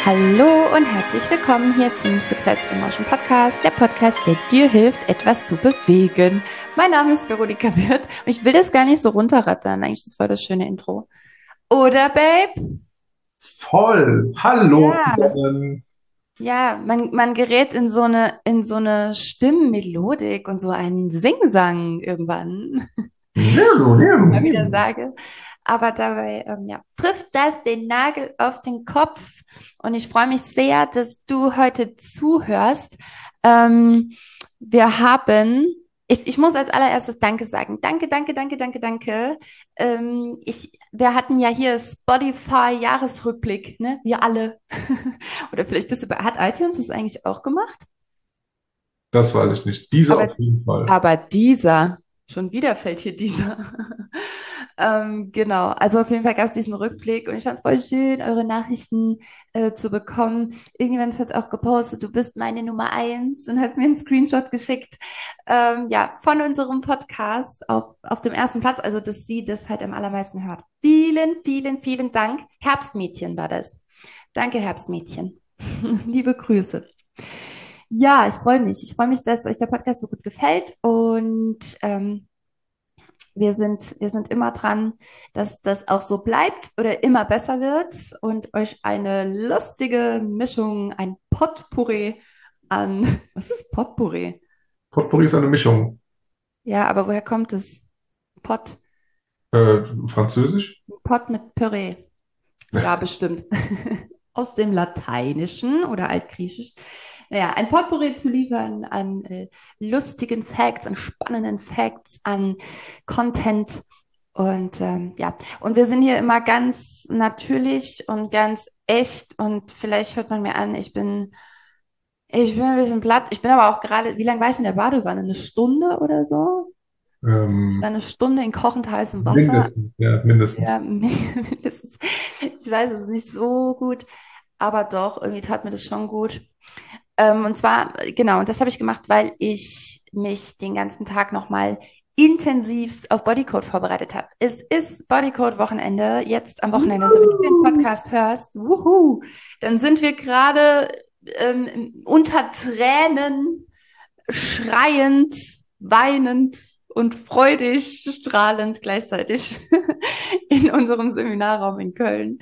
Hallo und herzlich willkommen hier zum Success in Motion Podcast, der Podcast, der dir hilft, etwas zu bewegen. Mein Name ist Veronika Wirth und ich will das gar nicht so runterrattern. Eigentlich ist das voll das schöne Intro. Oder, Babe? Voll. Hallo Ja. zusammen. Ja, man gerät in so eine Stimmmelodik und so einen Singsang irgendwann. Mal wieder sage. Aber dabei, ja, trifft das den Nagel auf den Kopf. Und ich freue mich sehr, dass du heute zuhörst. Ähm, wir haben, ich muss als allererstes Danke sagen. Danke, danke, danke, danke, danke. Wir hatten ja hier Spotify-Jahresrückblick, ne? Wir alle. Oder vielleicht hat iTunes das eigentlich auch gemacht? Das weiß ich nicht. Diese Aber, auf jeden Fall. aber dieser, schon wieder fällt hier dieser. Genau, also auf jeden Fall gab es diesen Rückblick und ich fand es voll schön, eure Nachrichten zu bekommen. Irgendjemand hat auch gepostet, du bist meine Nummer eins und hat mir einen Screenshot geschickt, ja, von unserem Podcast auf dem ersten Platz, also dass sie das halt am allermeisten hört. Vielen, vielen, vielen Dank. Herbstmädchen war das. Danke, Herbstmädchen. Liebe Grüße. Ja, ich freue mich. Ich freue mich, dass euch der Podcast so gut gefällt und wir sind immer dran, dass das auch so bleibt oder immer besser wird und euch eine lustige Mischung, ein Potpourri an, was ist Potpourri? Potpourri ist eine Mischung. Ja, aber woher kommt es? Pot, Französisch? Pot mit Püree. Ja, bestimmt. Aus dem Lateinischen oder Altgriechisch. Naja, ein Potpourri zu liefern an lustigen Facts, an spannenden Facts, an Content. Und ja, und wir sind hier immer ganz natürlich und ganz echt. Und vielleicht hört man mir an, ich bin ein bisschen platt. Ich bin aber auch gerade, wie lange war ich in der Badewanne? Eine Stunde oder so? Ich war Ähm, eine Stunde in kochend heißem Wasser. mindestens, ja, Ja, mindestens. mindestens. Ich weiß es ist nicht so gut, aber doch, irgendwie tat mir das schon gut. Und zwar, genau, und das habe ich gemacht, weil ich mich den ganzen Tag nochmal intensivst auf Bodycode vorbereitet habe. Es ist Bodycode-Wochenende, jetzt am Wochenende, so wenn du den Podcast hörst, wuhu, dann sind wir gerade unter Tränen, schreiend, weinend und freudig, strahlend gleichzeitig in unserem Seminarraum in Köln,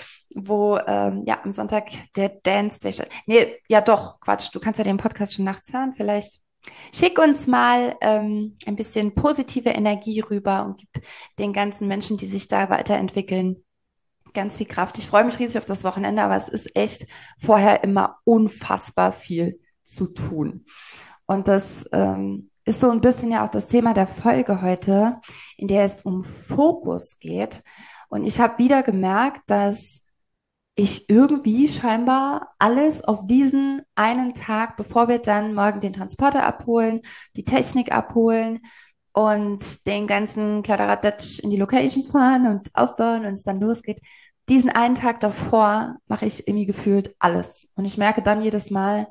wo ja am Sonntag der Dance Day statt. Nee, ja doch, Quatsch, du kannst ja den Podcast schon nachts hören. Vielleicht schick uns mal ein bisschen positive Energie rüber und gib den ganzen Menschen, die sich da weiterentwickeln, ganz viel Kraft. Ich freue mich riesig auf das Wochenende, aber es ist echt vorher immer unfassbar viel zu tun. Und das ist so ein bisschen ja auch das Thema der Folge heute, in der es um Fokus geht. Und ich habe wieder gemerkt, dass ich irgendwie scheinbar alles auf diesen einen Tag, bevor wir dann morgen den Transporter abholen, die Technik abholen und den ganzen Kladderadatsch in die Location fahren und aufbauen und es dann losgeht, diesen einen Tag davor mache ich irgendwie gefühlt alles. Und ich merke dann jedes Mal,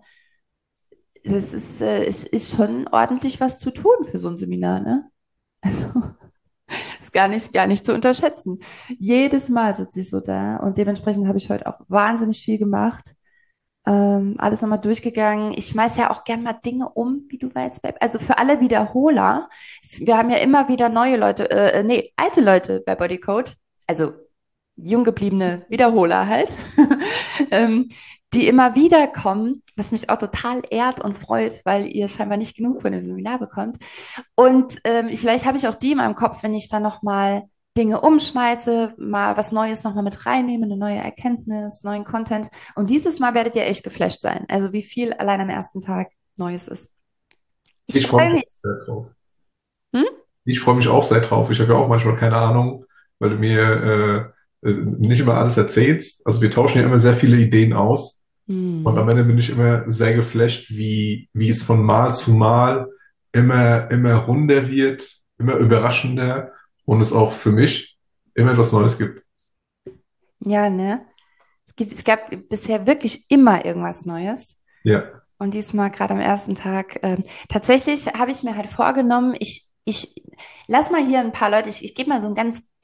es ist schon ordentlich was zu tun für so ein Seminar, ne? Also, ist gar nicht zu unterschätzen. Jedes Mal sitze ich so da und dementsprechend habe ich heute auch wahnsinnig viel gemacht. Alles nochmal durchgegangen. Ich schmeiß ja auch gern mal Dinge um, wie du weißt, Babe. Also für alle Wiederholer, wir haben ja immer wieder neue Leute, nee, alte Leute bei Bodycode, also jung gebliebene Wiederholer halt, ähm, die immer wieder kommen, was mich auch total ehrt und freut, weil ihr scheinbar nicht genug von dem Seminar bekommt. Und vielleicht habe ich auch die in meinem Kopf, wenn ich dann nochmal Dinge umschmeiße, mal was Neues nochmal mit reinnehme, eine neue Erkenntnis, neuen Content. Und dieses Mal werdet ihr echt geflasht sein. Also wie viel allein am ersten Tag Neues ist. Ich Ich freue freue mich mich. auch sehr drauf. Hm? Ich freue mich auch sehr drauf. Ich habe ja auch manchmal keine Ahnung, weil du mir nicht immer alles erzählst. Also wir tauschen ja immer sehr viele Ideen aus. Und Hm. am Ende bin ich immer sehr geflasht, wie es von Mal zu Mal immer runder wird, immer überraschender und es auch für mich immer etwas Neues gibt. Ja, ne? Es gab bisher wirklich immer irgendwas Neues. Ja. Und diesmal gerade am ersten Tag. Tatsächlich habe ich mir halt vorgenommen, ich lass mal hier ein paar Leute, ich gebe mal so einen ganz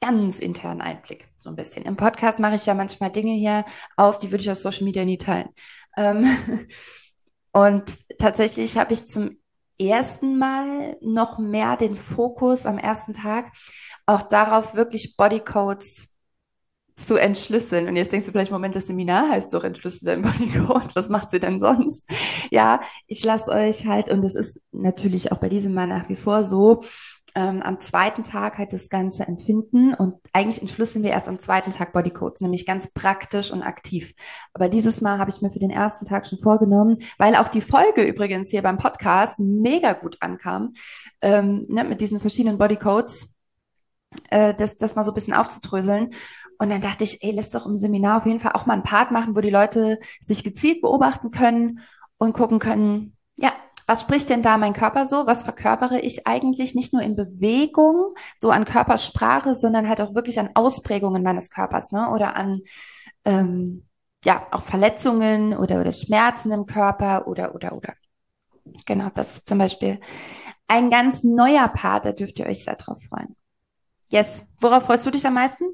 ganz internen Einblick, so ein bisschen. Im Podcast mache ich ja manchmal Dinge hier auf, die würde ich auf Social Media nie teilen. Ähm, und tatsächlich habe ich zum ersten Mal noch mehr den Fokus am ersten Tag auch darauf, wirklich Bodycodes zu entschlüsseln. Und jetzt denkst du vielleicht, Moment, das Seminar heißt doch Entschlüssel dein Bodycode. Was macht sie denn sonst? Ja, ich lasse euch halt, und es ist natürlich auch bei diesem Mal nach wie vor so, am zweiten Tag halt das Ganze empfinden und eigentlich entschlüsseln wir erst am zweiten Tag Bodycodes, nämlich ganz praktisch und aktiv. Aber dieses Mal habe ich mir für den ersten Tag schon vorgenommen, weil auch die Folge übrigens hier beim Podcast mega gut ankam, ne, mit diesen verschiedenen Bodycodes, das mal so ein bisschen aufzudröseln. Und dann dachte ich, ey, lass doch im Seminar auf jeden Fall auch mal einen Part machen, wo die Leute sich gezielt beobachten können und gucken können, ja, was spricht denn da mein Körper so? Was verkörpere ich eigentlich nicht nur in Bewegung, so an Körpersprache, sondern halt auch wirklich an Ausprägungen meines Körpers, ne? Oder an, ja, auch Verletzungen oder Schmerzen im Körper oder. Genau, das ist zum Beispiel ein ganz neuer Part, da dürft ihr euch sehr drauf freuen. Yes. Worauf freust du dich am meisten?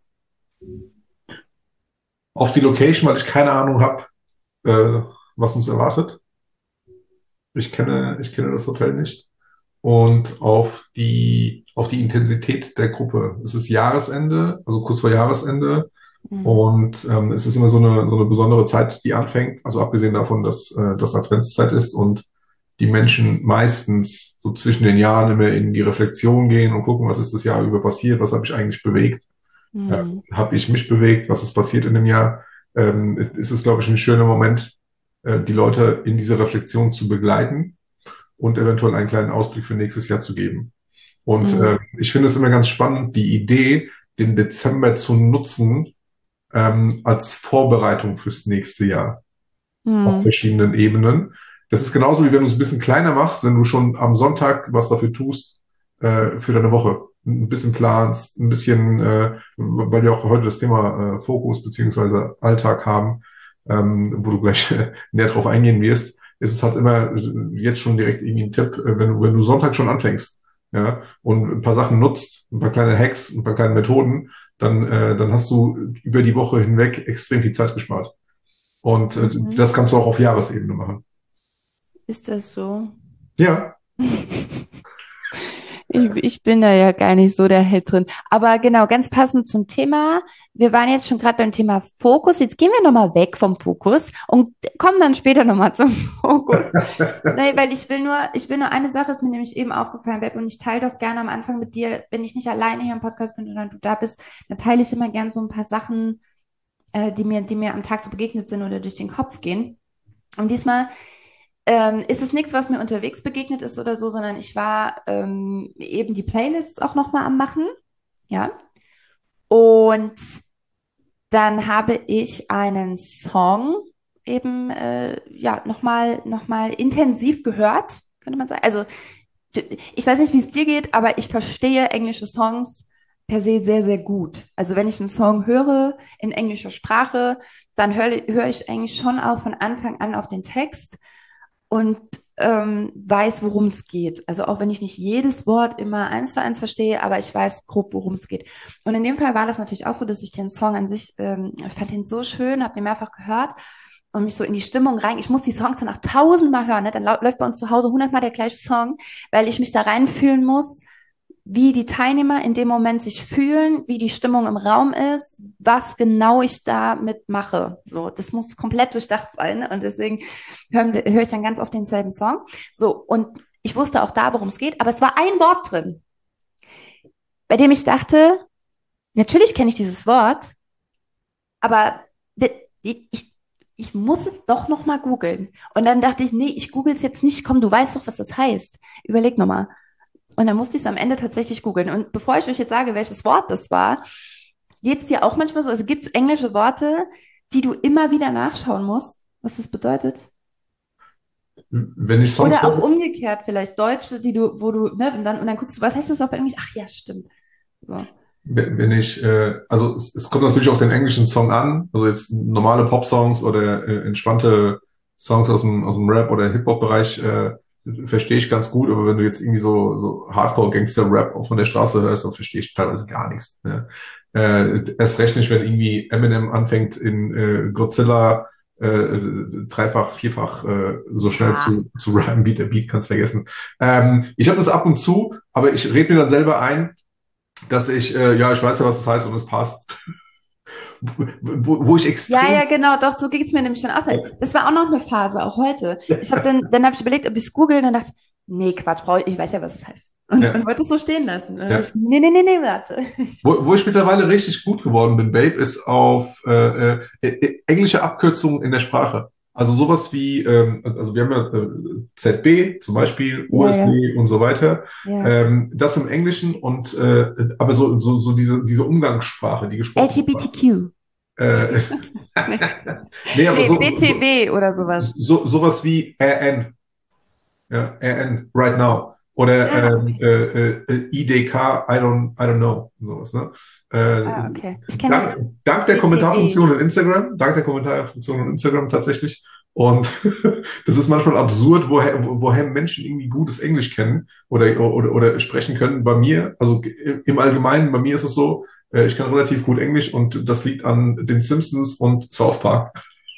Auf die Location, weil ich keine Ahnung habe, was uns erwartet. Ich kenne das Hotel nicht. Und auf die Intensität der Gruppe. Es ist Jahresende, also kurz vor Jahresende. Mhm. Und es ist immer so eine besondere Zeit, die anfängt. Also abgesehen davon, dass das Adventszeit ist und die Menschen meistens so zwischen den Jahren immer in die Reflexion gehen und gucken, was ist das Jahr über passiert, was habe ich eigentlich bewegt, Mhm. habe ich mich bewegt, was ist passiert in dem Jahr. Es ist, glaube ich, ein schöner Moment, die Leute in diese Reflexion zu begleiten und eventuell einen kleinen Ausblick für nächstes Jahr zu geben. Und Mhm. ich finde es immer ganz spannend, die Idee, den Dezember zu nutzen als Vorbereitung fürs nächste Jahr auf Mhm. verschiedenen Ebenen. Das ist genauso wie wenn du es ein bisschen kleiner machst, wenn du schon am Sonntag was dafür tust für deine Woche. Ein bisschen planst, ein bisschen, weil wir auch heute das Thema Fokus beziehungsweise Alltag haben, wo du gleich näher drauf eingehen wirst, ist es halt immer jetzt schon direkt irgendwie ein Tipp, wenn du Sonntag schon anfängst, ja, und ein paar Sachen nutzt, ein paar kleine Hacks, ein paar kleine Methoden, dann hast du über die Woche hinweg extrem viel Zeit gespart. Und Mhm. das kannst du auch auf Jahresebene machen. Ist das so? Ja, Ich bin da ja gar nicht so der Held drin. Aber genau, ganz passend zum Thema. Wir waren jetzt schon gerade beim Thema Fokus. Jetzt gehen wir nochmal weg vom Fokus und kommen dann später nochmal zum Fokus. Nee, weil ich will nur eine Sache, ist mir nämlich eben aufgefallen, Web, und ich teile doch gerne am Anfang mit dir, wenn ich nicht alleine hier im Podcast bin, sondern du da bist, dann teile ich immer gerne so ein paar Sachen, die mir am Tag so begegnet sind oder durch den Kopf gehen. Und diesmal ist es nichts, was mir unterwegs begegnet ist oder so, sondern ich war eben die Playlists auch nochmal am Machen. Ja. Und dann habe ich einen Song eben ja noch mal intensiv gehört, könnte man sagen. Also ich weiß nicht, wie es dir geht, aber ich verstehe englische Songs per se sehr, sehr gut. Also wenn ich einen Song höre in englischer Sprache, dann höre ich eigentlich schon auch von Anfang an auf den Text und weiß, worum es geht. Also auch wenn ich nicht jedes Wort immer eins zu eins verstehe, aber ich weiß grob, worum es geht. Und in dem Fall war das natürlich auch so, dass ich den Song an sich, ich fand den so schön, habe den mehrfach gehört und mich so in die Stimmung rein. Ich muss die Songs dann auch tausendmal hören. Ne? Dann läuft bei uns zu Hause hundertmal der gleiche Song, weil ich mich da reinfühlen muss, wie die Teilnehmer in dem Moment sich fühlen, wie die Stimmung im Raum ist, was genau ich damit mache. So, das muss komplett durchdacht sein. Und deswegen höre ich dann ganz oft denselben Song. So, und ich wusste auch da, worum es geht, aber es war ein Wort drin, bei dem ich dachte, natürlich kenne ich dieses Wort, aber ich, ich muss es doch noch mal googeln. Und dann dachte ich, nee, ich google es jetzt nicht. Komm, du weißt doch, was das heißt. Überleg noch mal. Und dann musste ich es am Ende tatsächlich googeln. Und bevor ich euch jetzt sage, welches Wort das war, geht es dir auch manchmal so, also gibt es englische Worte, die du immer wieder nachschauen musst, was das bedeutet? wenn ich Songs Oder auch höre, umgekehrt vielleicht Deutsche, wo du, ne, und dann guckst du, was heißt das auf Englisch? Ach ja, stimmt. So. wenn ich, also es kommt natürlich auf den englischen Song an, also jetzt normale Pop-Songs oder entspannte Songs aus dem Rap- oder Hip-Hop-Bereich verstehe ich ganz gut, aber wenn du jetzt irgendwie so Hardcore-Gangster-Rap auch von der Straße hörst, dann verstehe ich teilweise gar nichts. Ne? Erst recht nicht, wenn irgendwie Eminem anfängt in Godzilla dreifach, vierfach so schnell Ja. zu rappen, wie der Beat, kannst vergessen. Ich habe das ab und zu, aber ich rede mir dann selber ein, dass ja, ich weiß ja, was das heißt und es passt. Wo ich Ja, extrem, ja, genau, doch, so ging es mir nämlich schon auch. Das war auch noch eine Phase, auch heute. Dann habe ich überlegt, ob ich es google, und dann dachte ich, nee, Quatsch, ich weiß ja, was es heißt. Und ja, wollte es so stehen lassen. Und dann dachte ja. ich, nee, warte. Wo ich mittlerweile richtig gut geworden bin, Babe, ist auf englische Abkürzungen in der Sprache. Also sowas wie, also wir haben ja ZB zum Beispiel, Ja, ja, USD und so weiter. ja. Das im Englischen und aber so diese Umgangssprache, die gesprochene Sprache. LGBTQ. Äh, Nee, nee, aber nee, BTW oder sowas. sowas wie RN. Ja, RN, right now. Oder Ah, okay. IDK, I don't know. Sowas, ne? Ah, okay. Ich kenne Dank der BTW. Kommentarfunktion in Instagram, dank der Kommentarfunktion in Instagram tatsächlich. Und das ist manchmal absurd, woher Menschen irgendwie gutes Englisch kennen oder sprechen können. Bei mir, also im Allgemeinen, bei mir ist es so, ich kann relativ gut Englisch und das liegt an den Simpsons und South Park.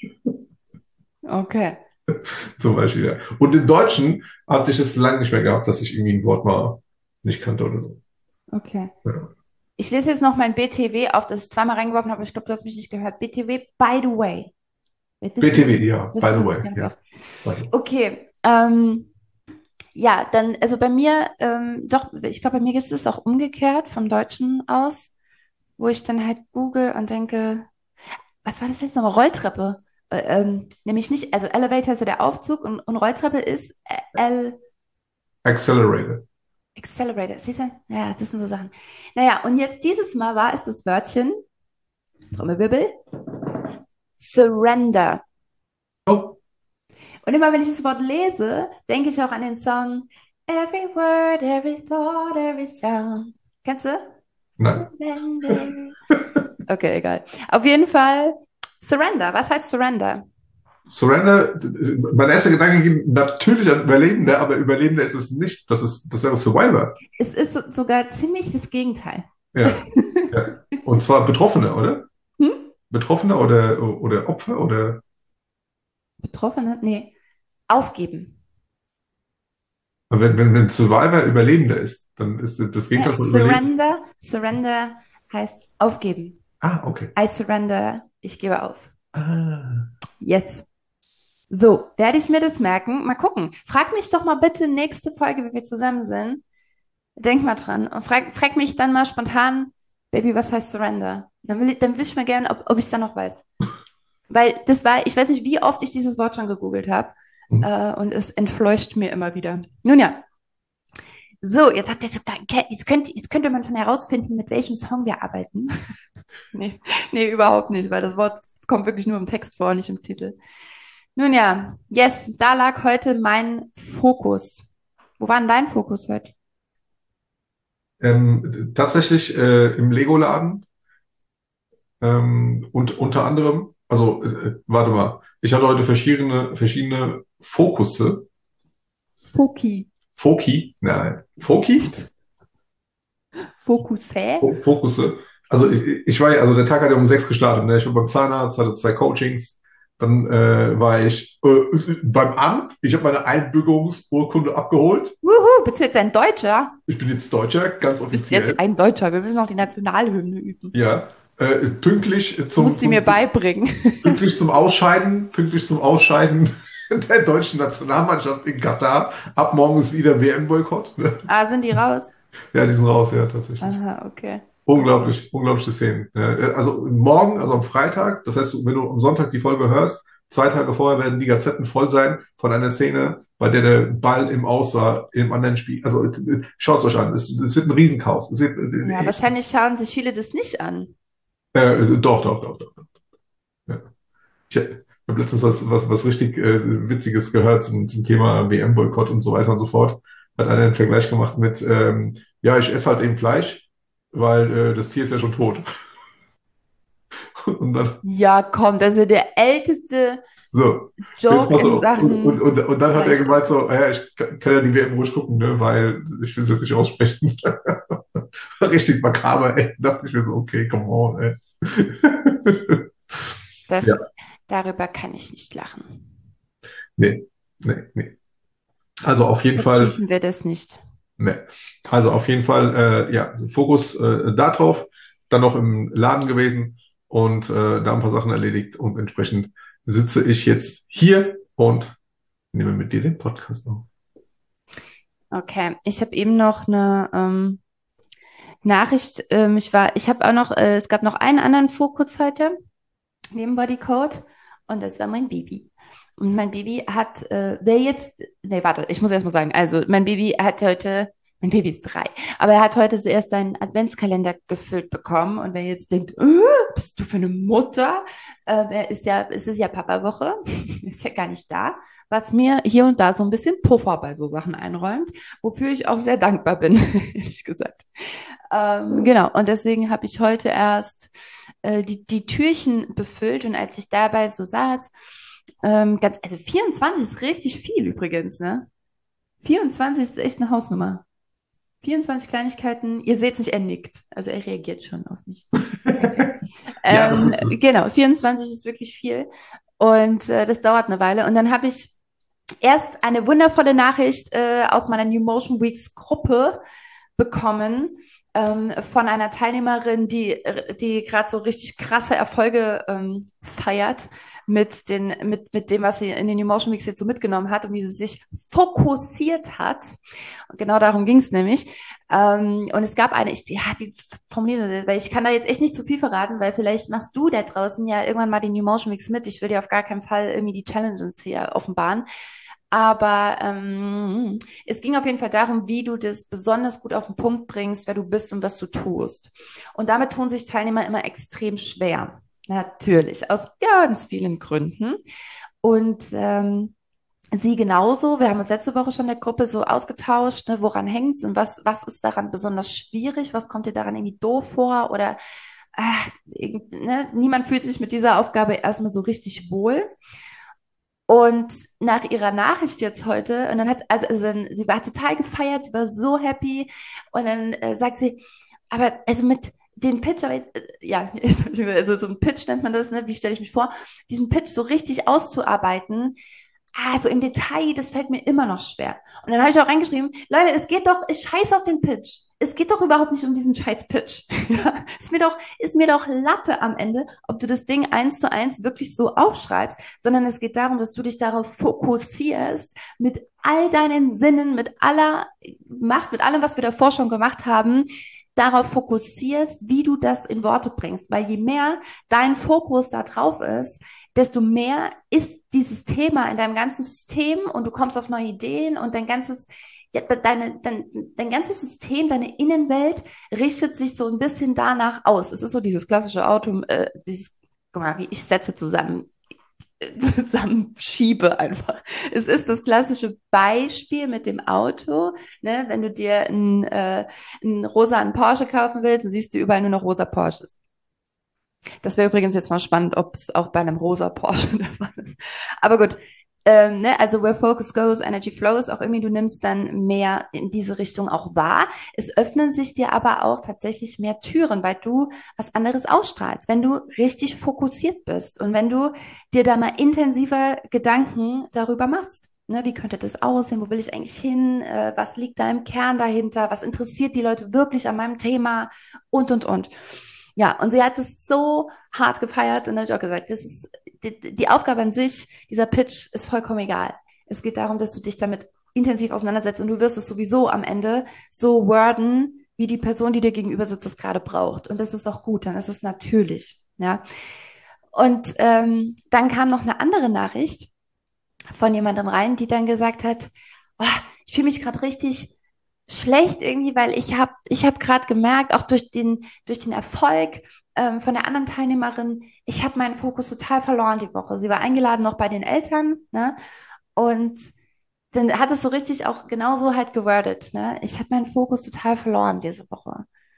Okay. Zum Beispiel, ja. Und im Deutschen hatte ich es lange nicht mehr gehabt, dass ich irgendwie ein Wort mal nicht kannte oder so. Okay. Ja. Ich lese jetzt noch mein BTW auf, das ich zweimal reingeworfen habe. Ich glaube, du hast mich nicht gehört. BTW, by the way. BTW, ja, Das by the benutze ich way, ganz ja. oft. By the way. Okay. Ja, dann, also bei mir, doch, ich glaube, bei mir gibt es auch umgekehrt vom Deutschen aus, wo ich dann halt google und denke, was war das jetzt nochmal? Rolltreppe. Nämlich nicht, also Elevator ist ja der Aufzug und Rolltreppe ist Accelerated. Accelerator. Siehst du? Ja, das sind so Sachen. Naja, und jetzt dieses Mal war es das Wörtchen, Trommelwirbel, Surrender. Oh, Und immer wenn ich das Wort lese, denke ich auch an den Song Every word, every thought, every sound. Kennst du? nein. Surrender. Okay, egal. Auf jeden Fall Surrender. Was heißt Surrender? Surrender, mein erster Gedanke ging natürlich an Überlebende, aber Überlebende ist es nicht. Das wäre Survivor. Es ist sogar ziemlich das Gegenteil. Ja, ja. Und zwar Betroffene, oder? Hm? Betroffene oder Opfer oder Betroffene? Nee. Aufgeben. wenn Survivor Überlebender ist, dann ist das Ja, Gegenteil von Überleben. Surrender heißt aufgeben. Ah, okay. I surrender. Ich gebe auf. Ah. Yes. So, werde ich mir das merken. Mal gucken. Frag mich doch mal bitte nächste Folge, wenn wir zusammen sind. Denk mal dran und frag mich dann mal spontan, Baby, was heißt Surrender? Dann will ich mal gerne, ob ich es dann noch weiß. Weil das war, ich weiß nicht, wie oft ich dieses Wort schon gegoogelt habe. Und es entfleucht mir immer wieder. Nun ja, so, jetzt habt ihr sogar, jetzt könnte man schon herausfinden, mit welchem Song wir arbeiten. Nee, nee, überhaupt nicht, weil das Wort kommt wirklich nur im Text vor, nicht im Titel. Nun ja, yes, da lag heute mein Fokus. Wo war denn dein Fokus heute? Tatsächlich im Lego-Laden und unter anderem, also warte mal, ich hatte heute verschiedene Fokusse. Foki. Foki, nein, Foki? Fokus, hä? Fokusse. Also ich war ja, also der Tag hat ja um 6 gestartet. Ne? Ich war beim Zahnarzt, hatte 2 Coachings. Dann war ich beim Amt. Ich habe meine Einbürgerungsurkunde abgeholt. Wuhu, bist du jetzt ein Deutscher? Ich bin jetzt Deutscher, ganz Bist jetzt offiziell. ein Deutscher. Wir müssen noch die Nationalhymne üben. Ja, pünktlich Du musst die mir beibringen. Pünktlich zum Ausscheiden der deutschen Nationalmannschaft in Katar. Ab morgen ist wieder WM-Boykott. Ah, sind die raus? Ja, die sind raus, ja, tatsächlich. Aha, okay. Unglaublich, unglaubliche Szenen. Ja, also morgen, also am Freitag, das heißt, wenn du am Sonntag die Folge hörst, 2 Tage vorher werden die Gazetten voll sein von einer Szene, bei der der Ball im Aus war, im anderen Spiel. Also schaut es euch an, es wird ein Riesenchaos. Es wird, Ja, wahrscheinlich schauen sich viele das nicht an. doch. Ja. Ich habe letztens was richtig Witziges gehört zum Thema WM-Boykott und so weiter und so fort. Hat einer einen Vergleich gemacht mit, ja, ich esse halt eben Fleisch, weil das Tier ist ja schon tot. Und dann, Ja, komm, das ist ja der älteste So, jetzt Joke mal in so. Sachen Und dann hat er gemeint Gleichheit. so, ja, ich kann ja die WM ruhig gucken, ne, weil ich will es jetzt nicht aussprechen. Richtig makaber, ey. Da dachte ich mir so, okay, come on, ey. Ja, Das, darüber kann ich nicht lachen. nee, nee. Also auf jeden Fall, Vertiefen wir das nicht. nee. Also auf jeden Fall, ja, Fokus darauf, dann noch im Laden gewesen und da ein paar Sachen erledigt und entsprechend sitze ich jetzt hier und nehme mit dir den Podcast auf. Okay, ich habe eben noch eine Nachricht. Ich habe auch noch, es gab noch einen anderen Fokus heute neben Bodycode und das war mein Baby. Und mein Baby hat, wer jetzt, nee, warte, ich muss erst mal sagen, also mein Baby ist 3, aber er hat heute zuerst seinen Adventskalender gefüllt bekommen und wer jetzt denkt, was bist du für eine Mutter? Es ist ja Papa-Woche, ist ja gar nicht da, was mir hier und da so ein bisschen Puffer bei so Sachen einräumt, wofür ich auch sehr dankbar bin, ehrlich gesagt. Genau, und deswegen habe ich heute erst die Türchen befüllt und als ich dabei so saß, also 24 ist richtig viel übrigens, ne? 24 ist echt eine Hausnummer. 24 Kleinigkeiten, ihr seht es nicht, er nickt. Also er reagiert schon auf mich. Okay. Ja, das ist es. Genau, 24 ist wirklich viel. Und das dauert eine Weile. Und dann habe ich erst eine wundervolle Nachricht aus meiner New Motion Weeks Gruppe bekommen von einer Teilnehmerin, die gerade so richtig krasse Erfolge feiert mit dem, was sie in den New Motion Weeks jetzt so mitgenommen hat und wie sie sich fokussiert hat. Und genau darum ging es nämlich. Und es gab wie formuliert das, weil ich kann da jetzt echt nicht zu viel verraten, weil vielleicht machst du da draußen ja irgendwann mal die New Motion Weeks mit. Ich will dir auf gar keinen Fall irgendwie die Challenges hier offenbaren. Aber es ging auf jeden Fall darum, wie du das besonders gut auf den Punkt bringst, wer du bist und was du tust. Und damit tun sich Teilnehmer immer extrem schwer. Natürlich, aus ganz vielen Gründen. Und sie genauso. Wir haben uns letzte Woche schon in der Gruppe so ausgetauscht, ne, woran hängt's und was ist daran besonders schwierig? Was kommt dir daran irgendwie doof vor? Oder ne, niemand fühlt sich mit dieser Aufgabe erstmal so richtig wohl. Und nach ihrer Nachricht jetzt heute, und dann sie war total gefeiert, sie war so happy. Und dann sagt sie, aber also mit den Pitch, ja, also so ein Pitch nennt man das, ne? Wie stelle ich mich vor, diesen Pitch so richtig auszuarbeiten, so im Detail, das fällt mir immer noch schwer. Und dann habe ich auch reingeschrieben, Leute, ich scheiß auf den Pitch. Es geht doch überhaupt nicht um diesen scheiß Pitch. Ja, ist mir doch Latte am Ende, ob du das Ding 1:1 wirklich so aufschreibst, sondern es geht darum, dass du dich darauf fokussierst, mit all deinen Sinnen, mit aller Macht, mit allem, was wir davor schon gemacht haben, darauf fokussierst, wie du das in Worte bringst. Weil je mehr dein Fokus da drauf ist, desto mehr ist dieses Thema in deinem ganzen System und du kommst auf neue Ideen und dein ganzes System, deine Innenwelt richtet sich so ein bisschen danach aus. Es ist so dieses klassische Auto, guck mal, wie ich Sätze zusammenschiebe einfach. Es ist das klassische Beispiel mit dem Auto, ne? Wenn du dir einen rosa Porsche kaufen willst, dann siehst du überall nur noch rosa Porsches. Das wäre übrigens jetzt mal spannend, ob es auch bei einem rosa Porsche der Fall ist. Aber gut, ne, also where focus goes, energy flows, auch irgendwie du nimmst dann mehr in diese Richtung auch wahr. Es öffnen sich dir aber auch tatsächlich mehr Türen, weil du was anderes ausstrahlst, wenn du richtig fokussiert bist und wenn du dir da mal intensiver Gedanken darüber machst. Ne, wie könnte das aussehen? Wo will ich eigentlich hin? Was liegt da im Kern dahinter? Was interessiert die Leute wirklich an meinem Thema? Und. Ja, und sie hat es so hart gefeiert und dann habe ich auch gesagt, die Aufgabe an sich, dieser Pitch ist vollkommen egal. Es geht darum, dass du dich damit intensiv auseinandersetzt und du wirst es sowieso am Ende so worden, wie die Person, die dir gegenüber sitzt, es gerade braucht. Und das ist auch gut, dann ist es natürlich. Ja. Und dann kam noch eine andere Nachricht von jemandem rein, die dann gesagt hat, oh, ich fühle mich gerade richtig schlecht irgendwie, weil ich hab gerade gemerkt, auch durch den Erfolg von der anderen Teilnehmerin, ich habe meinen Fokus total verloren die Woche. Sie war eingeladen noch bei den Eltern, ne? Und dann hat es so richtig auch genauso halt gewordet, ne? Ich habe meinen Fokus total verloren diese Woche.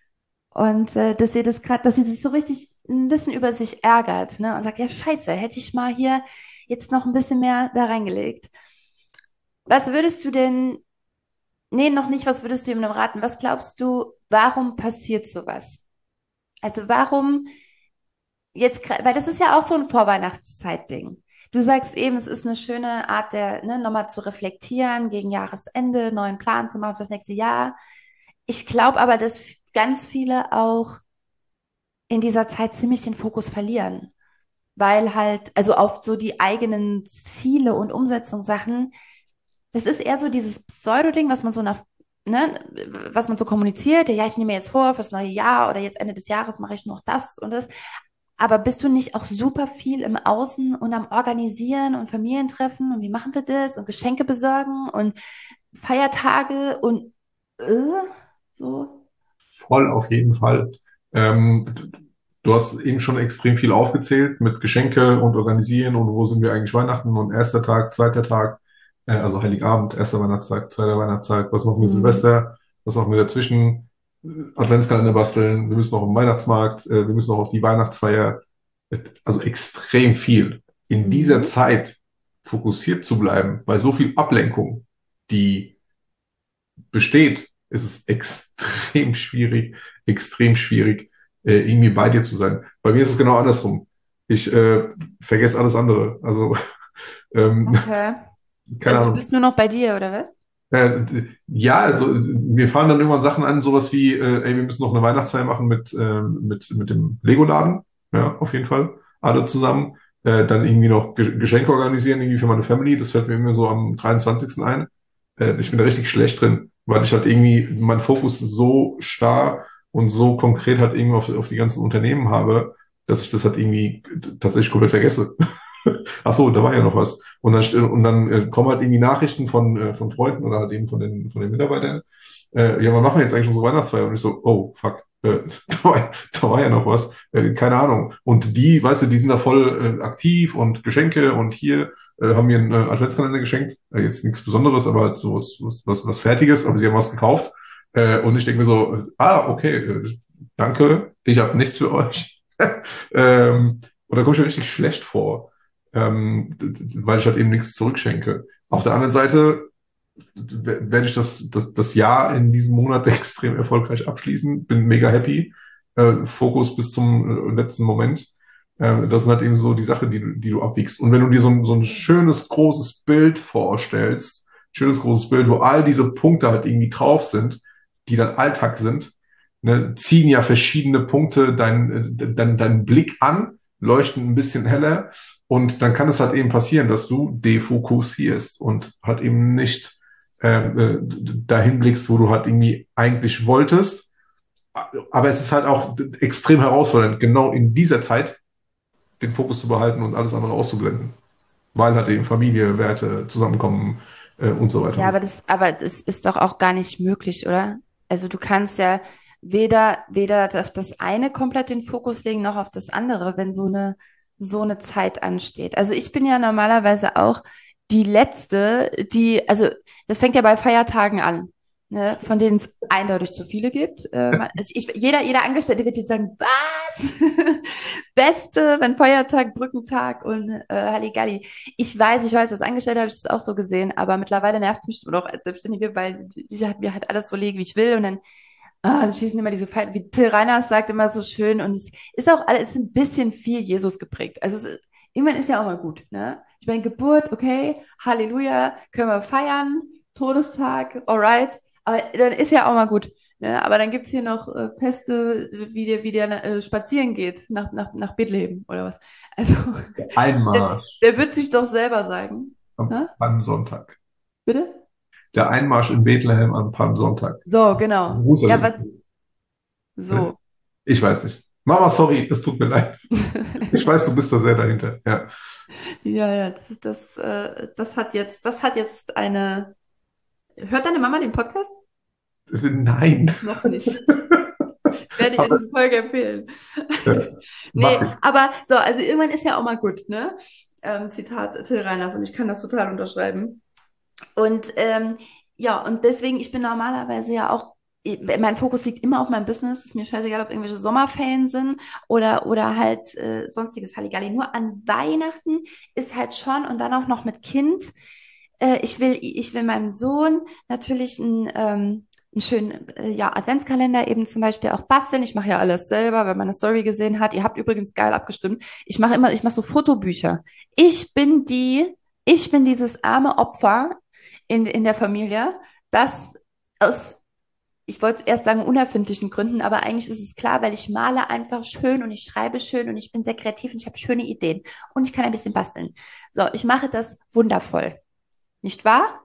Und dass sie das gerade, dass sie sich so richtig ein bisschen über sich ärgert, ne? Und sagt, ja, scheiße, hätte ich mal hier jetzt noch ein bisschen mehr da reingelegt. Was würdest du denn, nee, noch nicht, was würdest du ihm denn raten? Was glaubst du, warum passiert sowas? Also warum jetzt, weil das ist ja auch so ein Vorweihnachtszeit-Ding. Du sagst eben, es ist eine schöne Art der, ne, nochmal zu reflektieren, gegen Jahresende, neuen Plan zu machen fürs nächste Jahr. Ich glaube aber, dass ganz viele auch in dieser Zeit ziemlich den Fokus verlieren, weil halt, also auf so die eigenen Ziele und Umsetzungssachen, das ist eher so dieses Pseudo-Ding, was man so nach, ne, was man so kommuniziert, ja, ich nehme mir jetzt vor, fürs neue Jahr oder jetzt Ende des Jahres mache ich noch das und das. Aber bist du nicht auch super viel im Außen und am Organisieren und Familientreffen und wie machen wir das und Geschenke besorgen und Feiertage und so? Voll auf jeden Fall. Ähm, du hast eben schon extrem viel aufgezählt mit Geschenke und Organisieren und wo sind wir eigentlich Weihnachten und erster Tag, zweiter Tag, also Heiligabend, erster Weihnachtstag, zweiter Weihnachtstag, was machen wir Mhm. Silvester, was machen wir dazwischen, Adventskalender basteln, wir müssen noch im Weihnachtsmarkt, wir müssen noch auf die Weihnachtsfeier, also extrem viel. In dieser Mhm. Zeit fokussiert zu bleiben, bei so viel Ablenkung, die besteht, ist es extrem schwierig, irgendwie bei dir zu sein. Bei mir ist es genau andersrum. Ich vergesse alles andere. Also, ähm, Okay. keine Also du Ahnung. bist nur noch bei dir, oder was? Ja, also mir fallen dann irgendwann Sachen an, sowas wie, ey, wir müssen noch eine Weihnachtsfeier machen mit dem Lego-Laden. Ja, auf jeden Fall. Alle zusammen. Dann irgendwie noch Geschenke organisieren, irgendwie für meine Family. Das fällt mir immer so am 23. ein. Ich bin da richtig schlecht drin, weil ich halt irgendwie meinen Fokus so starr und so konkret halt irgendwie auf die ganzen Unternehmen habe, dass ich das halt irgendwie tatsächlich komplett vergesse. Ach so, da war ja noch was. Und dann kommen halt irgendwie Nachrichten von Freunden oder halt eben von den Mitarbeitern. Ja, wann machen wir jetzt eigentlich unsere Weihnachtsfeier? Und ich so, oh, fuck, da war ja noch was. Keine Ahnung. Und die, weißt du, die sind da voll aktiv und Geschenke und hier haben mir einen Adventskalender geschenkt. Jetzt nichts Besonderes, aber halt so was Fertiges, aber sie haben was gekauft. Und ich denke mir so, okay, danke, ich habe nichts für euch. Und da komme ich mir richtig schlecht vor, weil ich halt eben nichts zurückschenke. Auf der anderen Seite werde ich das Jahr in diesem Monat extrem erfolgreich abschließen. Bin mega happy. Fokus bis zum letzten Moment. Das sind halt eben so die Sache, die du abwiegst. Und wenn du dir so ein schönes, großes Bild vorstellst, schönes, großes Bild, wo all diese Punkte halt irgendwie drauf sind, die dann Alltag sind, ne, ziehen ja verschiedene Punkte deinen Blick an, leuchten ein bisschen heller und dann kann es halt eben passieren, dass du defokussierst und halt eben nicht dahin blickst, wo du halt irgendwie eigentlich wolltest. Aber es ist halt auch extrem herausfordernd, genau in dieser Zeit den Fokus zu behalten und alles andere auszublenden, weil halt eben Familie, Werte zusammenkommen und so weiter Ja, und so. aber das ist doch auch gar nicht möglich, oder? Also du kannst ja weder auf das eine komplett den Fokus legen, noch auf das andere, wenn so eine Zeit ansteht. Also ich bin ja normalerweise auch die Letzte, also das fängt ja bei Feiertagen an, ne, von denen es eindeutig zu viele gibt. Also jeder Angestellte wird jetzt sagen, was? Beste, wenn Feiertag, Brückentag und Halligalli. Ich weiß, als Angestellte habe ich das auch so gesehen, aber mittlerweile nervt es mich nur noch als Selbstständige, weil ich halt mir halt alles so lege, wie ich will und dann schießen immer diese Falten, wie Till Reiners sagt immer so schön und es ist auch alles ein bisschen viel Jesus geprägt. Also irgendwann ist ja auch mal gut, ne? Ich meine, Geburt, okay, Halleluja, können wir feiern, Todestag, alright, aber dann ist ja auch mal gut. Ne? Aber dann gibt's hier noch Feste, wie der spazieren geht nach Bethlehem oder was. Also, der, Einmarsch der wird sich doch selber sagen. am Ne? Palmsonntag. Bitte? Der Einmarsch in Bethlehem am Palmsonntag. So, genau. Ja, Jerusalem. was? Was? So. Ich weiß nicht. Mama, sorry, es tut mir leid. Ich weiß, du bist da sehr dahinter. Ja. Ja, ja, das hat jetzt eine. Hört deine Mama den Podcast? Nein. Noch nicht. Werde ihr Aber, diese Folge empfehlen. mach Nee, ich. aber so, also irgendwann ist ja auch mal gut, ne? Zitat Till Reiners und ich kann das total unterschreiben. Und ja, und deswegen, ich bin normalerweise ja auch mein Fokus liegt immer auf meinem Business. Ist mir scheißegal, ob irgendwelche Sommerferien sind oder halt sonstiges Halligalli. Nur an Weihnachten ist halt schon und dann auch noch mit Kind. Ich will meinem Sohn natürlich einen schönen ja, Adventskalender eben zum Beispiel auch basteln. Ich mache ja alles selber, wenn man eine Story gesehen hat. Ihr habt übrigens geil abgestimmt. Ich mache so Fotobücher. Ich bin ich bin dieses arme Opfer in der Familie, das aus ich wollte es erst sagen, unerfindlichen Gründen, aber eigentlich ist es klar, weil ich male einfach schön und ich schreibe schön und ich bin sehr kreativ und ich habe schöne Ideen und ich kann ein bisschen basteln. So, ich mache das wundervoll. Nicht wahr?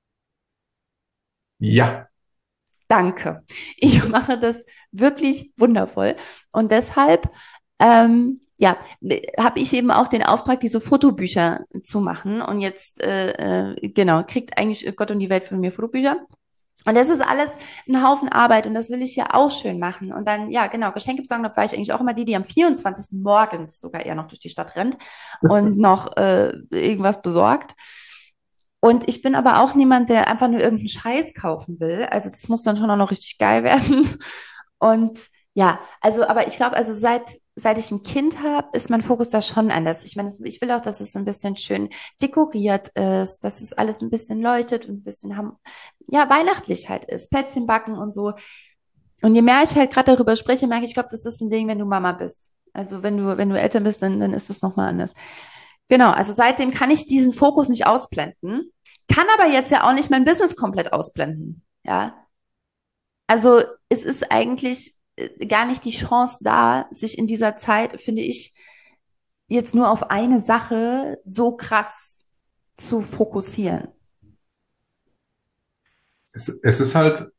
Ja, Danke. Ich mache das wirklich wundervoll. Und deshalb, ja, habe ich eben auch den Auftrag, diese Fotobücher zu machen. Und jetzt, genau, kriegt eigentlich Gott und die Welt von mir Fotobücher. Und das ist alles ein Haufen Arbeit und das will ich ja auch schön machen. Und dann, ja, genau, Geschenke besorgen, da war ich eigentlich auch immer die am 24. morgens sogar eher noch durch die Stadt rennt und noch irgendwas besorgt. Und ich bin aber auch niemand, der einfach nur irgendeinen Scheiß kaufen will. Also das muss dann schon auch noch richtig geil werden. Und ja, also, aber ich glaube, also seit ich ein Kind habe, ist mein Fokus da schon anders. Ich meine, ich will auch, dass es so ein bisschen schön dekoriert ist, dass es alles ein bisschen leuchtet und ein bisschen ja, weihnachtlich halt ist. Plätzchen backen und so. Und je mehr ich halt gerade darüber spreche, merke ich, glaube, das ist ein Ding, wenn du Mama bist. Also wenn du älter bist, dann ist das nochmal anders. Genau, also seitdem kann ich diesen Fokus nicht ausblenden, kann aber jetzt ja auch nicht mein Business komplett ausblenden. Ja, also es ist eigentlich gar nicht die Chance da, sich in dieser Zeit, finde ich, jetzt nur auf eine Sache so krass zu fokussieren. es ist halt,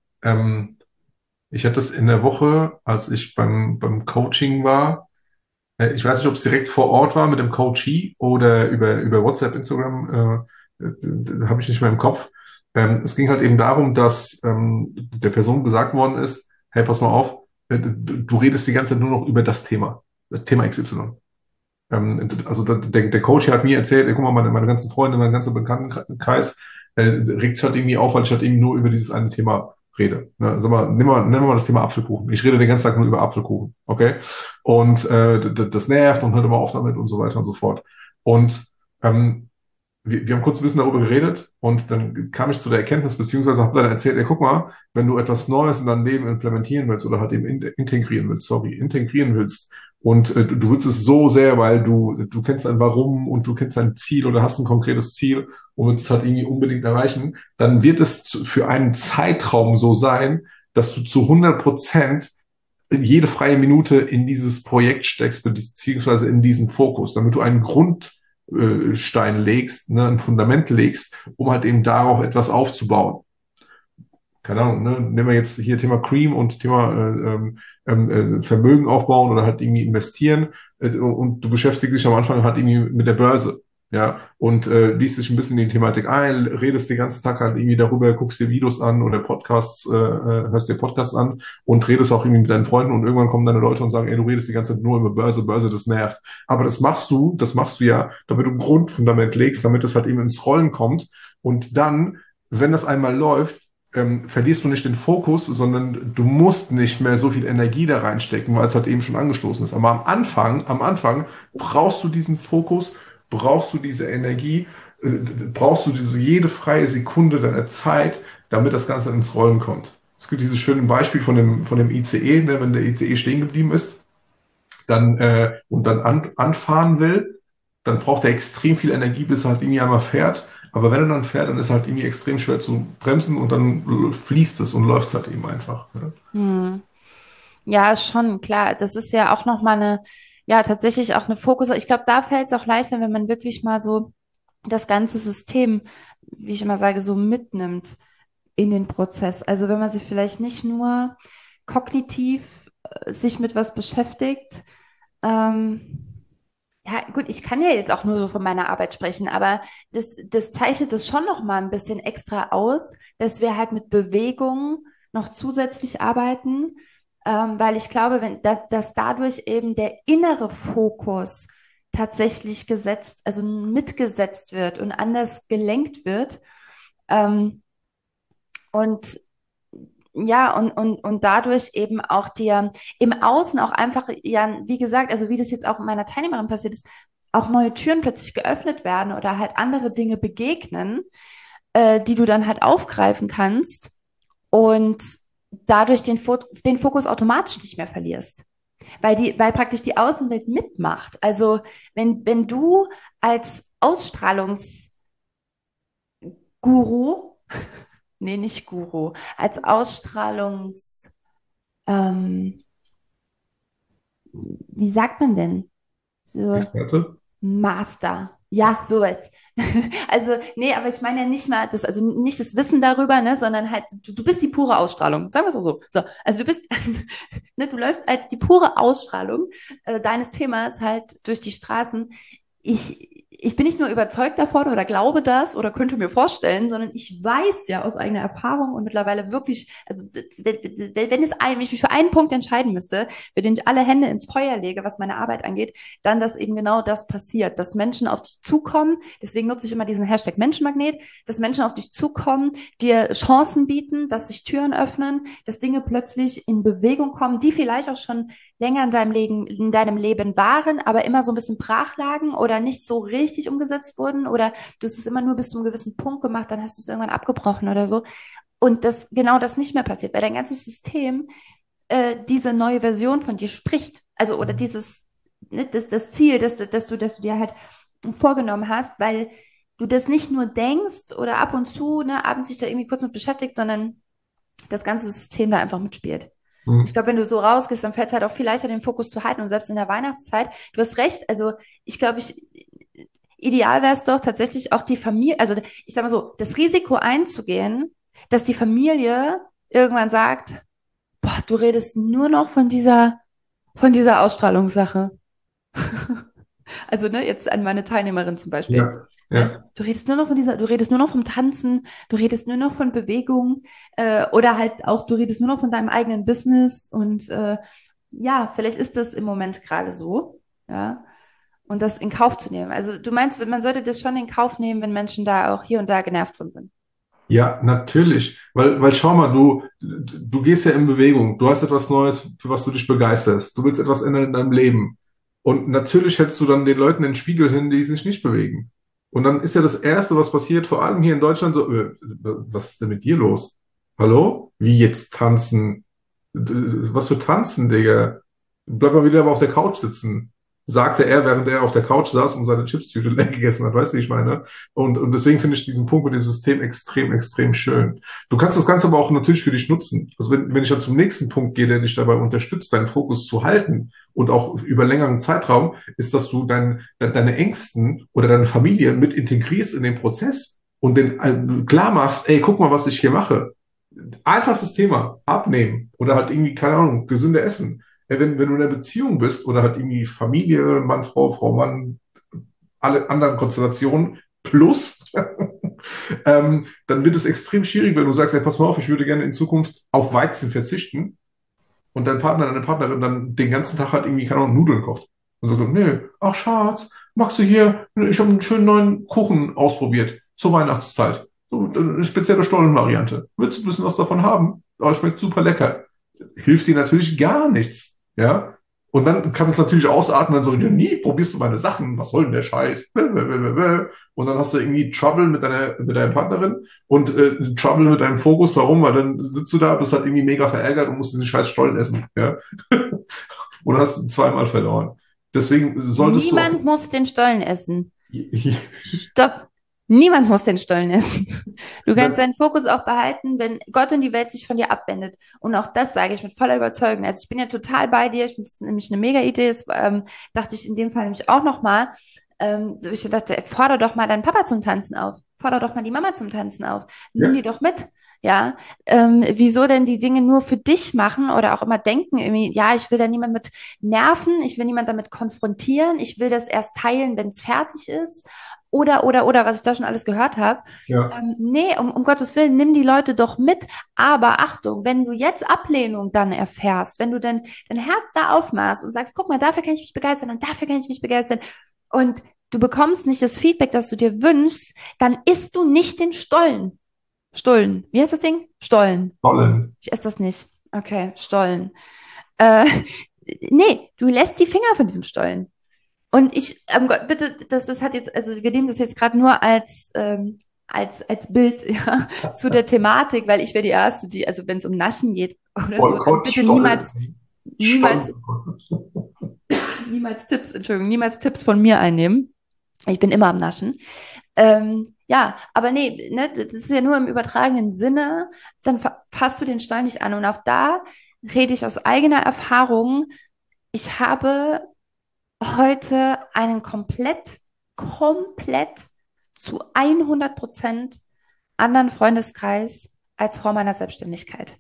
ich hatte das in der Woche, als ich beim Coaching war. Ich weiß nicht, ob es direkt vor Ort war mit dem Coachee oder über WhatsApp, Instagram, habe ich nicht mehr im Kopf. Es ging halt eben darum, dass der Person gesagt worden ist, hey, pass mal auf, du redest die ganze Zeit nur noch über das Thema XY. Also der Coach hat mir erzählt, ey, guck mal, meine ganzen Freunde, mein ganzer Bekanntenkreis regt sich halt irgendwie auf, weil ich halt irgendwie nur über dieses eine Thema rede. Ne? Sag mal, nehmen wir mal das Thema Apfelkuchen. Ich rede den ganzen Tag nur über Apfelkuchen, okay? Und das nervt und hört immer auf damit und so weiter und so fort. Und wir haben kurz ein bisschen darüber geredet und dann kam ich zu der Erkenntnis, beziehungsweise habe dann erzählt, ey, guck mal, wenn du etwas Neues in deinem Leben implementieren willst oder halt eben integrieren willst und du willst es so sehr, weil du kennst dein Warum und du kennst dein Ziel oder hast ein konkretes Ziel und willst es halt irgendwie unbedingt erreichen, dann wird es für einen Zeitraum so sein, dass du zu 100% jede freie Minute in dieses Projekt steckst, beziehungsweise in diesen Fokus, damit du einen Grundstein legst, ne, ein Fundament legst, um halt eben darauf etwas aufzubauen. Keine Ahnung, ne? Nehmen wir jetzt hier Thema Cream und Thema Vermögen aufbauen oder halt irgendwie investieren und du beschäftigst dich am Anfang halt irgendwie mit der Börse. Ja, und liest dich ein bisschen in die Thematik ein, redest den ganzen Tag halt irgendwie darüber, guckst dir Videos an oder Podcasts, hörst dir Podcasts an und redest auch irgendwie mit deinen Freunden und irgendwann kommen deine Leute und sagen, ey, du redest die ganze Zeit nur über Börse, das nervt. Aber das machst du ja, damit du ein Grundfundament legst, damit es halt eben ins Rollen kommt und dann, wenn das einmal läuft, verlierst du nicht den Fokus, sondern du musst nicht mehr so viel Energie da reinstecken, weil es halt eben schon angestoßen ist. Aber am Anfang brauchst du diesen Fokus, brauchst du diese Energie, brauchst du diese jede freie Sekunde deiner Zeit, damit das Ganze ins Rollen kommt. Es gibt dieses schöne Beispiel von dem ICE, ne, wenn der ICE stehen geblieben ist, dann anfahren will, dann braucht er extrem viel Energie, bis er halt irgendwie einmal fährt. Aber wenn er dann fährt, dann ist er halt irgendwie extrem schwer zu bremsen und dann fließt es und läuft es halt eben einfach. Ne? Hm. Ja, schon, klar. Das ist ja auch nochmal ja, tatsächlich auch eine Fokus. Ich glaube, da fällt es auch leichter, wenn man wirklich mal so das ganze System, wie ich immer sage, so mitnimmt in den Prozess. Also wenn man sich vielleicht nicht nur kognitiv sich mit was beschäftigt, ja, gut, ich kann ja jetzt auch nur so von meiner Arbeit sprechen, aber das zeichnet es schon noch mal ein bisschen extra aus, dass wir halt mit Bewegung noch zusätzlich arbeiten, weil ich glaube, dass dadurch eben der innere Fokus tatsächlich gesetzt, also mitgesetzt wird und anders gelenkt wird. Ähm, und ja, und dadurch eben auch dir im Außen auch einfach, ja, wie gesagt, also wie das jetzt auch mit meiner Teilnehmerin passiert ist, auch neue Türen plötzlich geöffnet werden oder halt andere Dinge begegnen, die du dann halt aufgreifen kannst und dadurch den Fokus automatisch nicht mehr verlierst. Weil praktisch die Außenwelt mitmacht. Also wenn du als Ausstrahlungsguru, nee, nicht Guru, als ähm, wie sagt man denn? So Experte? Master. Ja, sowas. Also, nee, aber ich meine ja nicht mal das, also nicht das Wissen darüber, ne, sondern halt, du bist die pure Ausstrahlung. Sagen wir es auch so. So, also du bist, ne, du läufst als die pure Ausstrahlung deines Themas halt durch die Straßen. Ich bin nicht nur überzeugt davon oder glaube das oder könnte mir vorstellen, sondern ich weiß ja aus eigener Erfahrung und mittlerweile wirklich, also wenn ich mich für einen Punkt entscheiden müsste, für den ich alle Hände ins Feuer lege, was meine Arbeit angeht, dann, dass eben genau das passiert, dass Menschen auf dich zukommen. Deswegen nutze ich immer diesen Hashtag Menschenmagnet, dass Menschen auf dich zukommen, dir Chancen bieten, dass sich Türen öffnen, dass Dinge plötzlich in Bewegung kommen, die vielleicht auch schon länger in deinem Leben waren, aber immer so ein bisschen brach lagen oder nicht so richtig umgesetzt wurden oder du hast es immer nur bis zu einem gewissen Punkt gemacht, dann hast du es irgendwann abgebrochen oder so. Und genau das nicht mehr passiert, weil dein ganzes System diese neue Version von dir spricht. Also, oder dieses, ne, das Ziel, dass du dir halt vorgenommen hast, weil du das nicht nur denkst oder ab und zu, ne, abends sich da irgendwie kurz mit beschäftigt, sondern das ganze System da einfach mitspielt. Ich Hm. glaube, wenn du so rausgehst, dann fällt es halt auch viel leichter, den Fokus zu halten. Und selbst in der Weihnachtszeit, du hast recht, also ich glaube, ideal wäre es doch tatsächlich auch die Familie, also ich sag mal so, das Risiko einzugehen, dass die Familie irgendwann sagt, boah, du redest nur noch von dieser Ausstrahlungssache. Also, ne, jetzt an meine Teilnehmerin zum Beispiel. Ja, Ne? ja. Du redest nur noch vom Tanzen, du redest nur noch von Bewegung, oder halt auch, du redest nur noch von deinem eigenen Business und ja, vielleicht ist das im Moment gerade so, ja, und das in Kauf zu nehmen. Also du meinst, man sollte das schon in Kauf nehmen, wenn Menschen da auch hier und da genervt von sind. Ja, natürlich. Weil schau mal, du gehst ja in Bewegung. Du hast etwas Neues, für was du dich begeisterst. Du willst etwas ändern in deinem Leben. Und natürlich hältst du dann den Leuten den Spiegel hin, die sich nicht bewegen. Und dann ist ja das Erste, was passiert, vor allem hier in Deutschland, so, was ist denn mit dir los? Hallo? Wie jetzt tanzen? Was für tanzen, Digga? Bleib mal wieder aber auf der Couch sitzen, sagte er, während er auf der Couch saß und seine Chipstüte leer gegessen hat. Weißt du, wie ich meine? Und deswegen finde ich diesen Punkt mit dem System extrem, extrem schön. Du kannst das Ganze aber auch natürlich für dich nutzen. Also wenn ich dann zum nächsten Punkt gehe, der dich dabei unterstützt, deinen Fokus zu halten und auch über längeren Zeitraum, ist, dass du deine Ängsten oder deine Familie mit integrierst in den Prozess und den klar machst, ey, guck mal, was ich hier mache. Einfachstes Thema, abnehmen oder halt irgendwie, keine Ahnung, gesünder essen. Wenn du in einer Beziehung bist oder halt irgendwie Familie, Mann, Frau, Frau, Mann, alle anderen Konstellationen plus, dann wird es extrem schwierig, wenn du sagst, ey, pass mal auf, ich würde gerne in Zukunft auf Weizen verzichten und dein Partner, deine Partnerin dann den ganzen Tag halt irgendwie, keine Ahnung, Nudeln kocht. Und so, nee, ach Schatz, magst du hier, ich habe einen schönen neuen Kuchen ausprobiert zur Weihnachtszeit. So, eine spezielle Stollenvariante. Willst du ein bisschen was davon haben? Aber schmeckt super lecker. Hilft dir natürlich gar nichts. Ja? Und dann kann es natürlich ausatmen, dann so, ja, nie probierst du meine Sachen, was soll denn der Scheiß? Und dann hast du irgendwie Trouble mit deiner Partnerin und Trouble mit deinem Fokus, warum? Weil dann sitzt du da, bist halt irgendwie mega verärgert und musst diesen scheiß Stollen essen. Ja? Und hast zweimal verloren. Deswegen solltest du auch. Niemand muss den Stollen essen. Stopp. Niemand muss den Stollen essen. Du kannst deinen Fokus auch behalten, wenn Gott und die Welt sich von dir abwendet. Und auch das sage ich mit voller Überzeugung. Also ich bin ja total bei dir. Ich finde es nämlich eine mega Idee. Das dachte ich in dem Fall nämlich auch nochmal. Ich dachte, forder doch mal deinen Papa zum Tanzen auf. Forder doch mal die Mama zum Tanzen auf. Nimm Ja, die doch mit. Ja, wieso denn die Dinge nur für dich machen oder auch immer denken, irgendwie, ja, ich will da niemand mit nerven, ich will niemand damit konfrontieren, ich will das erst teilen, wenn es fertig ist oder, was ich da schon alles gehört habe. ja, Nee, um Gottes Willen, nimm die Leute doch mit. Aber Achtung, wenn du jetzt Ablehnung dann erfährst, wenn du denn dein Herz da aufmachst und sagst, guck mal, dafür kann ich mich begeistern und dafür kann ich mich begeistern und du bekommst nicht das Feedback, das du dir wünschst, dann isst du nicht den Stollen. Stullen. Wie heißt das Ding? Stollen. Stollen. Ich esse das nicht. Okay, Stollen. Äh, nee, du lässt die Finger von diesem Stollen. Und ich, Gott, bitte, das hat jetzt, also wir nehmen das jetzt gerade nur als Bild, ja, zu der Thematik, weil ich wäre die Erste, die, also wenn es um Naschen geht oder so, dann Boykott, bitte Stollen. niemals, Stollen. niemals Tipps von mir einnehmen. Ich bin immer am Naschen. Ja, aber nee, ne, das ist ja nur im übertragenen Sinne, dann fasst du den Stall nicht an. Und auch da rede ich aus eigener Erfahrung. Ich habe heute einen komplett zu 100% anderen Freundeskreis als vor meiner Selbstständigkeit.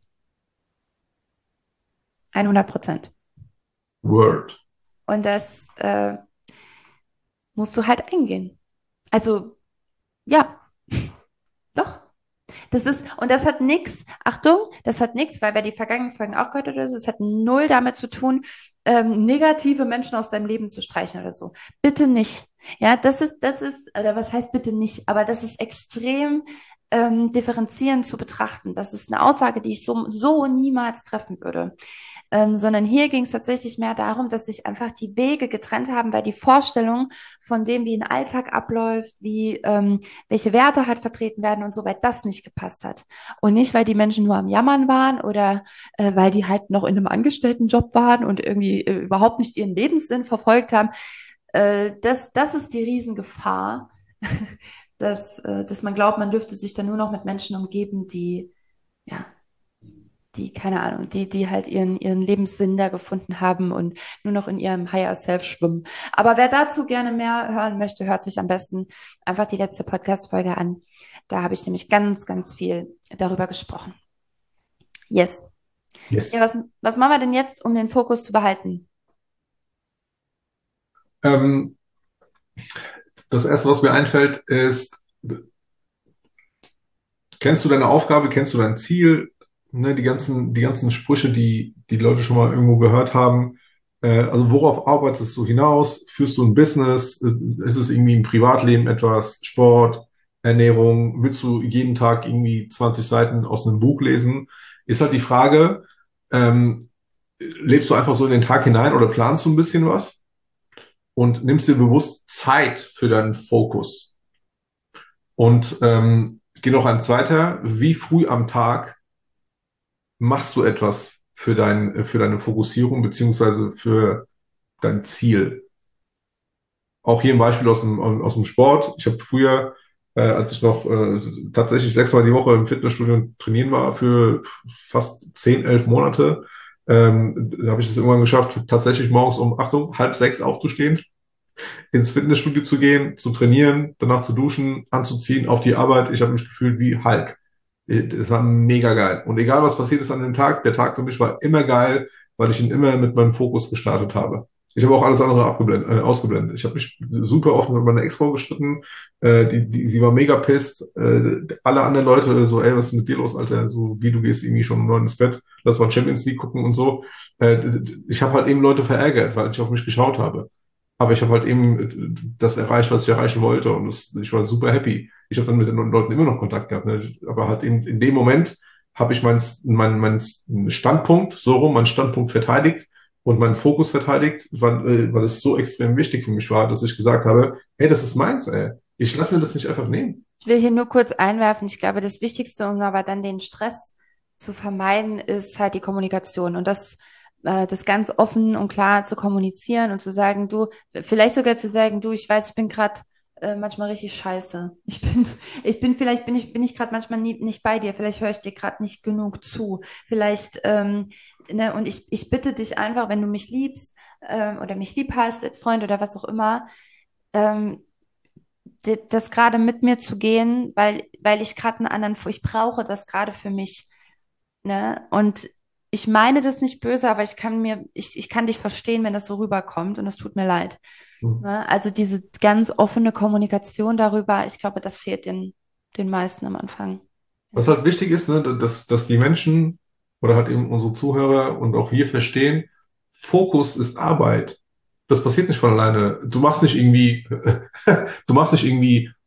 100%. Word. Und das musst du halt eingehen. Also, ja, doch. Das ist, und das hat nichts, Achtung, das hat nichts, weil wer die vergangenen Folgen auch gehört hat, oder so, das hat null damit zu tun, negative Menschen aus deinem Leben zu streichen oder so. Bitte nicht. Ja, oder was heißt bitte nicht, aber das ist extrem differenzierend zu betrachten. Das ist eine Aussage, die ich so niemals treffen würde. Sondern hier ging es tatsächlich mehr darum, dass sich einfach die Wege getrennt haben, weil die Vorstellung von dem, wie ein Alltag abläuft, welche Werte halt vertreten werden und so, weil das nicht gepasst hat. Und nicht, weil die Menschen nur am Jammern waren oder weil die halt noch in einem Angestelltenjob waren und irgendwie überhaupt nicht ihren Lebenssinn verfolgt haben. Das ist die Riesengefahr, dass man glaubt, man dürfte sich dann nur noch mit Menschen umgeben, ja, keine Ahnung, die halt ihren Lebenssinn da gefunden haben und nur noch in ihrem Higher Self schwimmen. Aber wer dazu gerne mehr hören möchte, hört sich am besten einfach die letzte Podcast-Folge an. Da habe ich nämlich ganz viel darüber gesprochen. Yes. Ja, Yes. was machen wir denn jetzt, um den Fokus zu behalten? Ähm, Das erste, was mir einfällt, ist, kennst du deine Aufgabe, kennst du dein Ziel? Ne, die ganzen Sprüche, die Leute schon mal irgendwo gehört haben. Also worauf arbeitest du hinaus? Führst du ein Business? Ist es irgendwie im Privatleben etwas? Sport, Ernährung? Willst du jeden Tag irgendwie 20 Seiten aus einem Buch lesen? Ist halt die Frage, ähm, lebst du einfach so in den Tag hinein oder planst du ein bisschen was? Und nimmst dir bewusst Zeit für deinen Fokus? Und geht noch ein zweiter, wie früh am Tag machst du etwas für deine Fokussierung beziehungsweise für dein Ziel? Auch hier ein Beispiel aus dem Sport. Ich habe früher, als ich noch tatsächlich 6-mal die Woche im Fitnessstudio trainieren war, für fast 10, 11 Monate, da habe ich es irgendwann geschafft, tatsächlich morgens um, Achtung, 5:30 aufzustehen, ins Fitnessstudio zu gehen, zu trainieren, danach zu duschen, anzuziehen, auf die Arbeit. Ich habe mich gefühlt wie Hulk. Das war mega geil. Und egal, was passiert ist an dem Tag, der Tag für mich war immer geil, weil ich ihn immer mit meinem Fokus gestartet habe. Ich habe auch alles andere ausgeblendet. Ich habe mich super oft mit meiner Ex-Frau gestritten. Sie war mega pissed. Alle anderen Leute so, ey, was ist mit dir los, Alter? So, wie du gehst irgendwie schon um 9 ins Bett. Lass mal Champions League gucken und so. Ich habe halt eben Leute verärgert, weil ich auf mich geschaut habe. Aber ich habe halt eben das erreicht, was ich erreichen wollte. Und ich war super happy. Ich habe dann mit den Leuten immer noch Kontakt gehabt. Ne? Aber halt eben in dem Moment habe ich mein Standpunkt, so rum, meinen Standpunkt verteidigt und meinen Fokus verteidigt, weil es so extrem wichtig für mich war, dass ich gesagt habe, hey, das ist meins, ey. Ich lasse mir das nicht einfach nehmen. Ich will hier nur kurz einwerfen. Ich glaube, das Wichtigste, um aber dann den Stress zu vermeiden, ist halt die Kommunikation und das ganz offen und klar zu kommunizieren und zu sagen, du, vielleicht sogar zu sagen, du, ich weiß, ich bin gerade manchmal richtig scheiße. Vielleicht bin ich gerade manchmal nicht bei dir. Vielleicht höre ich dir gerade nicht genug zu. Vielleicht, ne, und ich bitte dich einfach, wenn du mich liebst oder mich lieb hast als Freund oder was auch immer, ähm, das gerade mit mir zu gehen, weil ich gerade ich brauche das gerade für mich, ne? Und ich meine das nicht böse, aber ich kann dich verstehen, wenn das so rüberkommt und es tut mir leid. Ne? Also diese ganz offene Kommunikation darüber, ich glaube, das fehlt den meisten am Anfang. Ja. Was halt wichtig ist, ne, dass die Menschen oder halt eben unsere Zuhörer und auch wir verstehen, Fokus ist Arbeit. Das passiert nicht von alleine. Du machst nicht irgendwie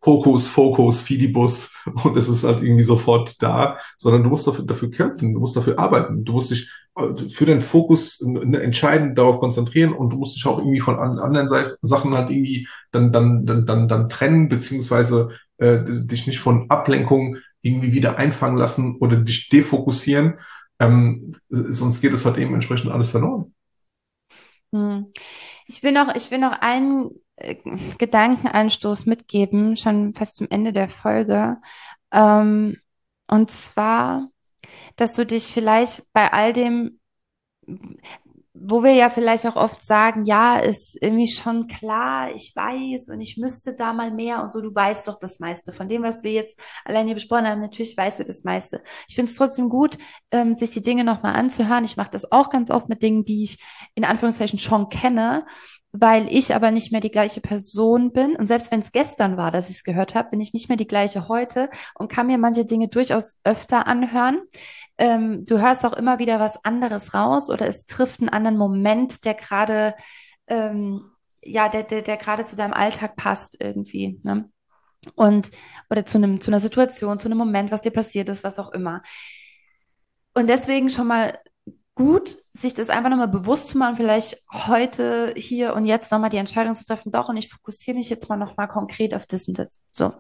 Hokus, Fokus, Fidibus und es ist halt irgendwie sofort da, sondern du musst dafür kämpfen, du musst dafür arbeiten, du musst dich für deinen Fokus entscheidend darauf konzentrieren und du musst dich auch irgendwie von anderen Sachen halt irgendwie dann trennen, beziehungsweise dich nicht von Ablenkung irgendwie wieder einfangen lassen oder dich defokussieren, sonst geht es halt eben entsprechend alles verloren. Hm. Ich will noch einen Gedankenanstoß mitgeben, schon fast zum Ende der Folge. Ähm, und zwar, dass du dich vielleicht bei all dem, wo wir ja vielleicht auch oft sagen, ja, ist irgendwie schon klar, ich weiß und ich müsste da mal mehr und so, du weißt doch das meiste. Von dem, was wir jetzt allein hier besprochen haben, natürlich weißt du das meiste. Ich finde es trotzdem gut, sich die Dinge nochmal anzuhören. Ich mache das auch ganz oft mit Dingen, die ich in Anführungszeichen schon kenne, weil ich aber nicht mehr die gleiche Person bin. Und selbst wenn es gestern war, dass ich es gehört habe, bin ich nicht mehr die gleiche heute und kann mir manche Dinge durchaus öfter anhören. Du hörst auch immer wieder was anderes raus oder es trifft einen anderen Moment, der gerade, ja, der gerade zu deinem Alltag passt irgendwie, ne? Und, oder zu einer Situation, zu einem Moment, was dir passiert ist, was auch immer. Und deswegen schon mal gut, sich das einfach nochmal bewusst zu machen, vielleicht heute, hier und jetzt nochmal die Entscheidung zu treffen, doch, und ich fokussiere mich jetzt mal nochmal konkret auf das und das. So.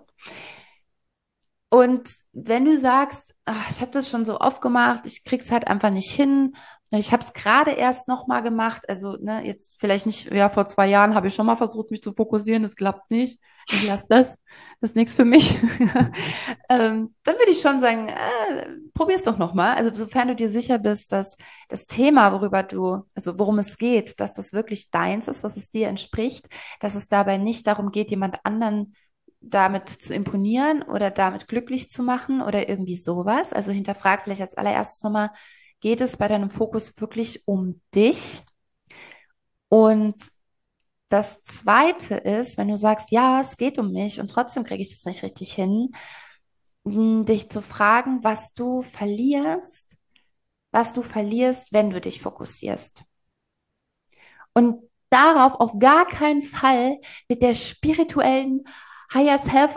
Und wenn du sagst, ach, ich habe das schon so oft gemacht, ich krieg's halt einfach nicht hin, ich habe es gerade erst noch mal gemacht, also ne, jetzt vielleicht nicht, ja, vor 2 Jahren habe ich schon mal versucht, mich zu fokussieren, das klappt nicht, ich lasse das ist nichts für mich. Dann würde ich schon sagen, probier's doch noch mal. Also sofern du dir sicher bist, dass das Thema, also worum es geht, dass das wirklich deins ist, was es dir entspricht, dass es dabei nicht darum geht, jemand anderen damit zu imponieren oder damit glücklich zu machen oder irgendwie sowas. Also hinterfrag vielleicht als allererstes nochmal, geht es bei deinem Fokus wirklich um dich? Und das Zweite ist, wenn du sagst, ja, es geht um mich und trotzdem kriege ich das nicht richtig hin, dich zu fragen, was du verlierst, wenn du dich fokussierst. Und darauf auf gar keinen Fall mit der spirituellen Higher Self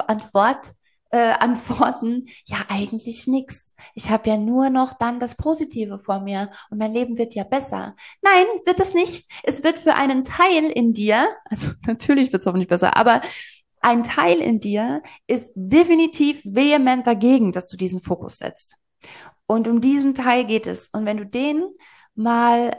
antworten, ja, eigentlich nix. Ich habe ja nur noch dann das Positive vor mir und mein Leben wird ja besser. Nein, wird es nicht. Es wird für einen Teil in dir, also natürlich wird es hoffentlich besser, aber ein Teil in dir ist definitiv vehement dagegen, dass du diesen Fokus setzt. Und um diesen Teil geht es. Und wenn du den mal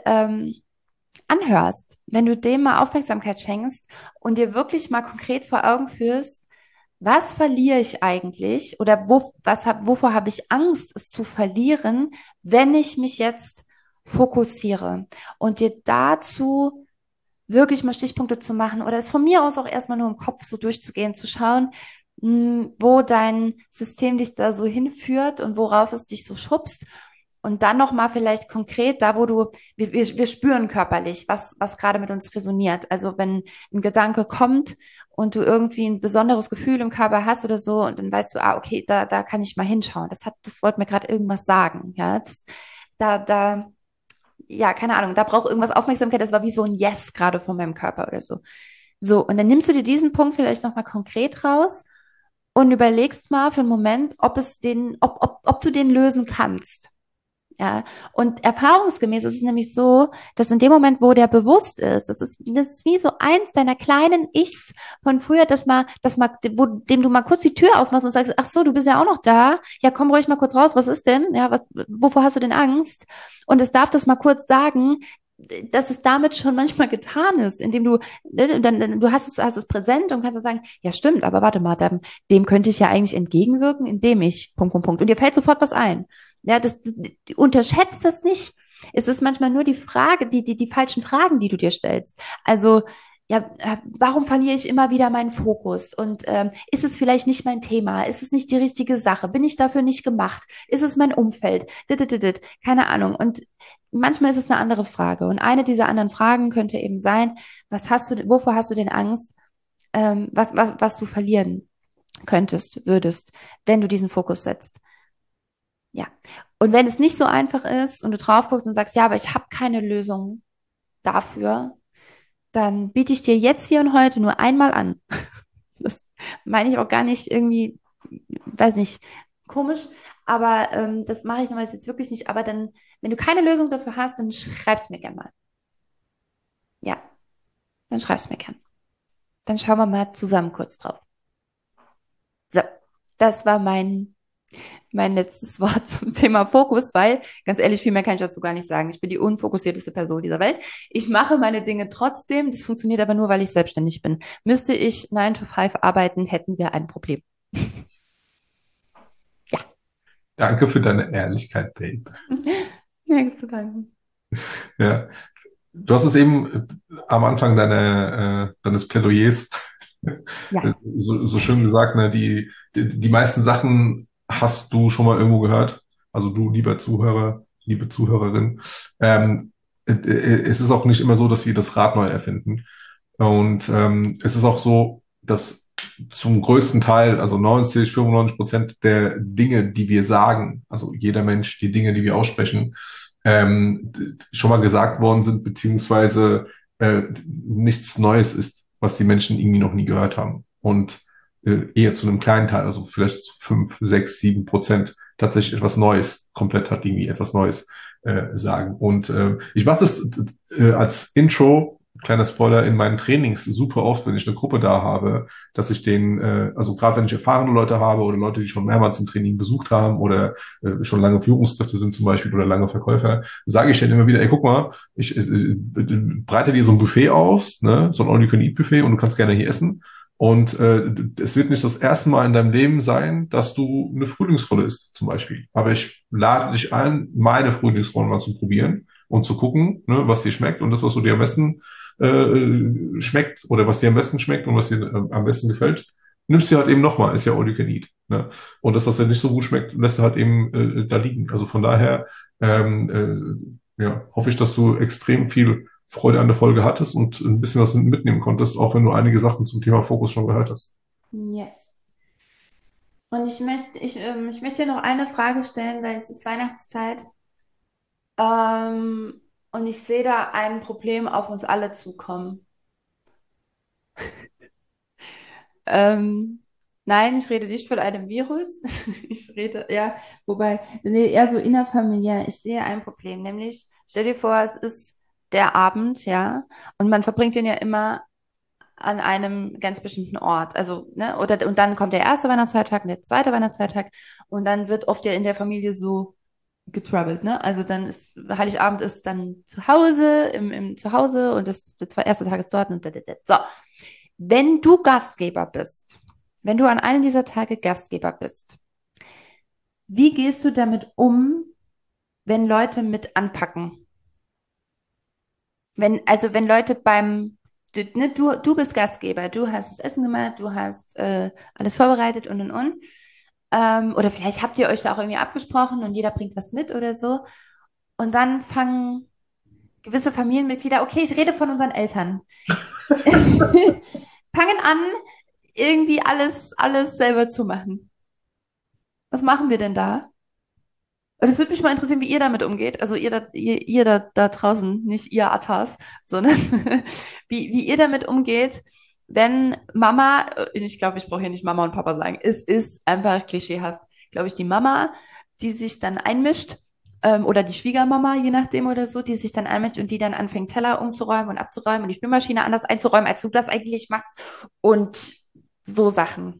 anhörst, wenn du dem mal Aufmerksamkeit schenkst und dir wirklich mal konkret vor Augen führst, was verliere ich eigentlich oder wovor habe ich Angst, es zu verlieren, wenn ich mich jetzt fokussiere und dir dazu wirklich mal Stichpunkte zu machen oder es von mir aus auch erstmal nur im Kopf so durchzugehen, zu schauen, wo dein System dich da so hinführt und worauf es dich so schubst. Und dann nochmal vielleicht konkret, da wo wir spüren körperlich, was gerade mit uns resoniert. Also wenn ein Gedanke kommt und du irgendwie ein besonderes Gefühl im Körper hast oder so, und dann weißt du, okay, da kann ich mal hinschauen. Das wollte mir gerade irgendwas sagen. Ja, da, ja, keine Ahnung, da braucht irgendwas Aufmerksamkeit. Das war wie so ein Yes gerade von meinem Körper oder so. So, und dann nimmst du dir diesen Punkt vielleicht nochmal konkret raus und überlegst mal für einen Moment, ob du den lösen kannst. Ja, und erfahrungsgemäß ist es nämlich so, dass in dem Moment, wo der bewusst ist, das ist wie so eins deiner kleinen Ichs von früher, dem du mal kurz die Tür aufmachst und sagst, ach so, du bist ja auch noch da. Ja, komm ruhig mal kurz raus. Was ist denn? Ja, wovor hast du denn Angst? Und es darf das mal kurz sagen, dass es damit schon manchmal getan ist, indem du hast es präsent und kannst dann sagen, ja, stimmt, aber warte mal, dem könnte ich ja eigentlich entgegenwirken, indem ich, Punkt, Punkt, Punkt. Und dir fällt sofort was ein. Ja, unterschätzt das nicht. Es ist manchmal nur die Frage, die falschen Fragen, die du dir stellst. Also, ja, warum verliere ich immer wieder meinen Fokus? Und ist es vielleicht nicht mein Thema? Ist es nicht die richtige Sache? Bin ich dafür nicht gemacht? Ist es mein Umfeld? Keine Ahnung. Und manchmal ist es eine andere Frage. Und eine dieser anderen Fragen könnte eben sein, wovor hast du denn Angst, was du verlieren würdest, wenn du diesen Fokus setzt? Ja. Und wenn es nicht so einfach ist und du drauf guckst und sagst, ja, aber ich habe keine Lösung dafür, dann biete ich dir jetzt hier und heute nur einmal an. Das meine ich auch gar nicht irgendwie, weiß nicht, komisch, aber das mache ich normalerweise jetzt wirklich nicht. Aber dann, wenn du keine Lösung dafür hast, dann schreib's mir gerne mal. Ja, dann schreib's mir gern. Dann schauen wir mal zusammen kurz drauf. So, das war mein letztes Wort zum Thema Fokus, weil, ganz ehrlich, viel mehr kann ich dazu gar nicht sagen. Ich bin die unfokussierteste Person dieser Welt. Ich mache meine Dinge trotzdem. Das funktioniert aber nur, weil ich selbstständig bin. Müsste ich 9 to 5 arbeiten, hätten wir ein Problem. Ja, Danke für deine Ehrlichkeit, Babe. nichts zu danken. Ja. Du hast es eben am Anfang deines Plädoyers Ja, so schön gesagt, ne? Die meisten Sachen hast du schon mal irgendwo gehört. Also du, lieber Zuhörer, liebe Zuhörerin. Es ist auch nicht immer so, dass wir das Rad neu erfinden. Und es ist auch so, dass zum größten Teil, also 95% der Dinge, die wir sagen, also jeder Mensch, die Dinge, die wir aussprechen, schon mal gesagt worden sind, beziehungsweise nichts Neues ist, was die Menschen irgendwie noch nie gehört haben. Und eher zu einem kleinen Teil, also vielleicht zu 5, 6, 7% tatsächlich etwas Neues, komplett hat irgendwie etwas Neues sagen. Und ich mache das als Intro, kleiner Spoiler, in meinen Trainings super oft, wenn ich eine Gruppe da habe, dass ich den, also gerade wenn ich erfahrene Leute habe oder Leute, die schon mehrmals ein Training besucht haben oder schon lange Führungskräfte sind zum Beispiel oder lange Verkäufer, sage ich dann immer wieder, ey, guck mal, ich breite dir so ein Buffet aus, ne, so ein All-You-Can-Eat-Buffet und du kannst gerne hier essen. Und es wird nicht das erste Mal in deinem Leben sein, dass du eine Frühlingsrolle isst, zum Beispiel. Aber ich lade dich ein, meine Frühlingsrolle mal zu probieren und zu gucken, ne, was dir schmeckt und das, was du dir am besten schmeckt oder was dir am besten schmeckt und was dir am besten gefällt, nimmst du halt eben nochmal, ist ja all you can eat. Ne? Und das, was dir nicht so gut schmeckt, lässt du halt eben da liegen. Also von daher ja, hoffe ich, dass du extrem viel Freude an der Folge hattest und ein bisschen was mitnehmen konntest, auch wenn du einige Sachen zum Thema Fokus schon gehört hast. yes. Und ich möchte dir noch eine Frage stellen, weil es ist Weihnachtszeit. Und ich sehe da ein Problem auf uns alle zukommen. Ähm, nein, ich rede nicht von einem Virus. Ich rede, ja, wobei, nee, eher so innerfamiliär. Ich sehe ein Problem, nämlich, stell dir vor, es ist der Abend, ja, und man verbringt den ja immer an einem ganz bestimmten Ort. Also, ne, und dann kommt der erste Weihnachtsfeiertag und der zweite Weihnachtsfeiertag und dann wird oft ja in der Familie so getroubled, ne? Also dann ist Heiligabend ist dann zu Hause, im Zuhause und der erste Tag ist dort und da. So. Wenn du Gastgeber bist, wenn du an einem dieser Tage Gastgeber bist, wie gehst du damit um, wenn Leute mit anpacken? Wenn Leute du bist Gastgeber, du hast das Essen gemacht, du hast alles vorbereitet und. Oder vielleicht habt ihr euch da auch irgendwie abgesprochen und jeder bringt was mit oder so. Und dann fangen gewisse Familienmitglieder, okay, ich rede von unseren Eltern, fangen an, irgendwie alles selber zu machen. Was machen wir denn da? Und es würde mich mal interessieren, wie ihr damit umgeht. Also ihr da draußen, nicht ihr Atas, sondern wie ihr damit umgeht, wenn Mama, ich glaube, ich brauche hier nicht Mama und Papa sagen, es ist einfach klischeehaft, glaube ich, die Mama, die sich dann einmischt, oder die Schwiegermama, je nachdem oder so, die sich dann einmischt und die dann anfängt, Teller umzuräumen und abzuräumen und die Spülmaschine anders einzuräumen, als du das eigentlich machst und so Sachen.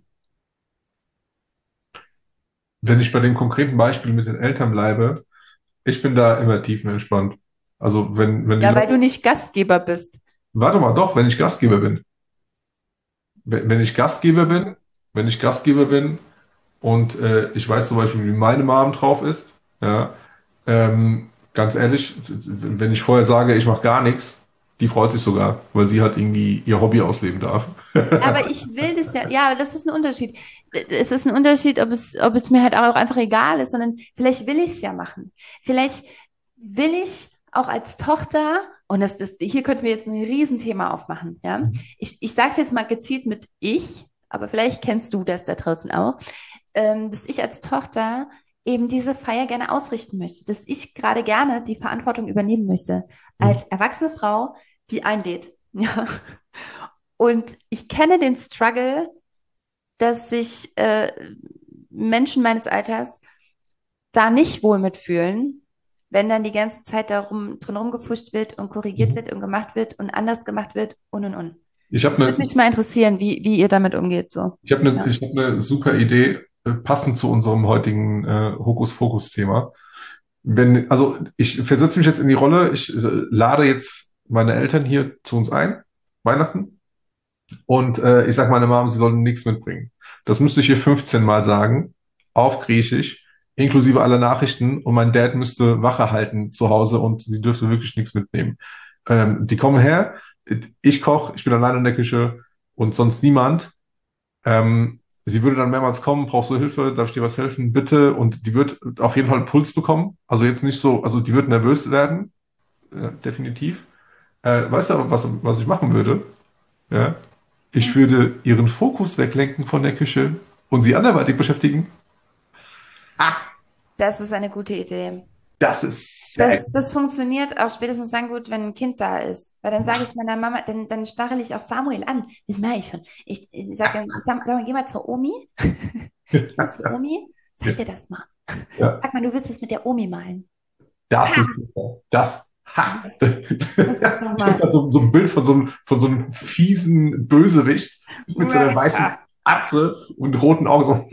Wenn ich bei dem konkreten Beispiel mit den Eltern bleibe, ich bin da immer tiefenentspannt. Also wenn die Ja, weil Leute, du nicht Gastgeber bist. warte mal, doch, wenn ich Gastgeber bin. Wenn ich Gastgeber bin, wenn ich Gastgeber bin und ich weiß zum Beispiel, wie meine Mom drauf ist, ja, ganz ehrlich, wenn ich vorher sage, ich mache gar nichts, die freut sich sogar, weil sie halt irgendwie ihr Hobby ausleben darf. Aber ich will das ja, das ist ein Unterschied. Es ist ein Unterschied, ob es mir halt auch einfach egal ist, sondern vielleicht will ich es ja machen. Vielleicht will ich auch als Tochter, und hier könnten wir jetzt ein Riesenthema aufmachen, ja. Ich sage es jetzt mal gezielt mit ich, aber vielleicht kennst du das da draußen auch, dass ich als Tochter eben diese Feier gerne ausrichten möchte, dass ich gerade gerne die Verantwortung übernehmen möchte, als erwachsene Frau, die einlädt. Ja. Und ich kenne den Struggle, dass sich Menschen meines Alters da nicht wohl mitfühlen, wenn dann die ganze Zeit drin rumgefuscht wird und korrigiert Mhm. wird und gemacht wird und anders gemacht wird und. Ich habe Das würde eine mich mal interessieren, wie ihr damit umgeht, so. Ja. ich hab ne super Idee, passend zu unserem heutigen Hokuspokus-Thema. Also ich versetze mich jetzt in die Rolle, ich lade jetzt meine Eltern hier zu uns ein, Weihnachten, und ich sage meiner Mom, sie sollen nichts mitbringen. Das müsste ich ihr 15 Mal sagen, auf Griechisch, inklusive aller Nachrichten, und mein Dad müsste Wache halten zu Hause und sie dürfte wirklich nichts mitnehmen. Die kommen her, ich koche, ich bin allein in der Küche und sonst niemand. Sie würde dann mehrmals kommen, brauchst du Hilfe, darf ich dir was helfen, bitte? Und die wird auf jeden Fall einen Puls bekommen. Also jetzt nicht so, also die wird nervös werden, definitiv. Weißt du, was ich machen würde? Ja? Ich würde ihren Fokus weglenken von der Küche und sie anderweitig beschäftigen. Ah, Das ist eine gute Idee. das ist sehr Das funktioniert auch spätestens dann gut, wenn ein Kind da ist. Weil dann sage ich meiner Mama, dann stachel ich auch Samuel an. Das mache ich schon. Ich sage dann, sag mal, geh mal zur Omi. Geh mal zur Omi. ja, Sag dir das mal. ja, Sag mal, du willst es mit der Omi malen. das ist super. Ha. Das ist doch Ich habe mal. gerade so ein Bild von so einem fiesen Bösewicht mit so einer weißen Atze und roten Augen so.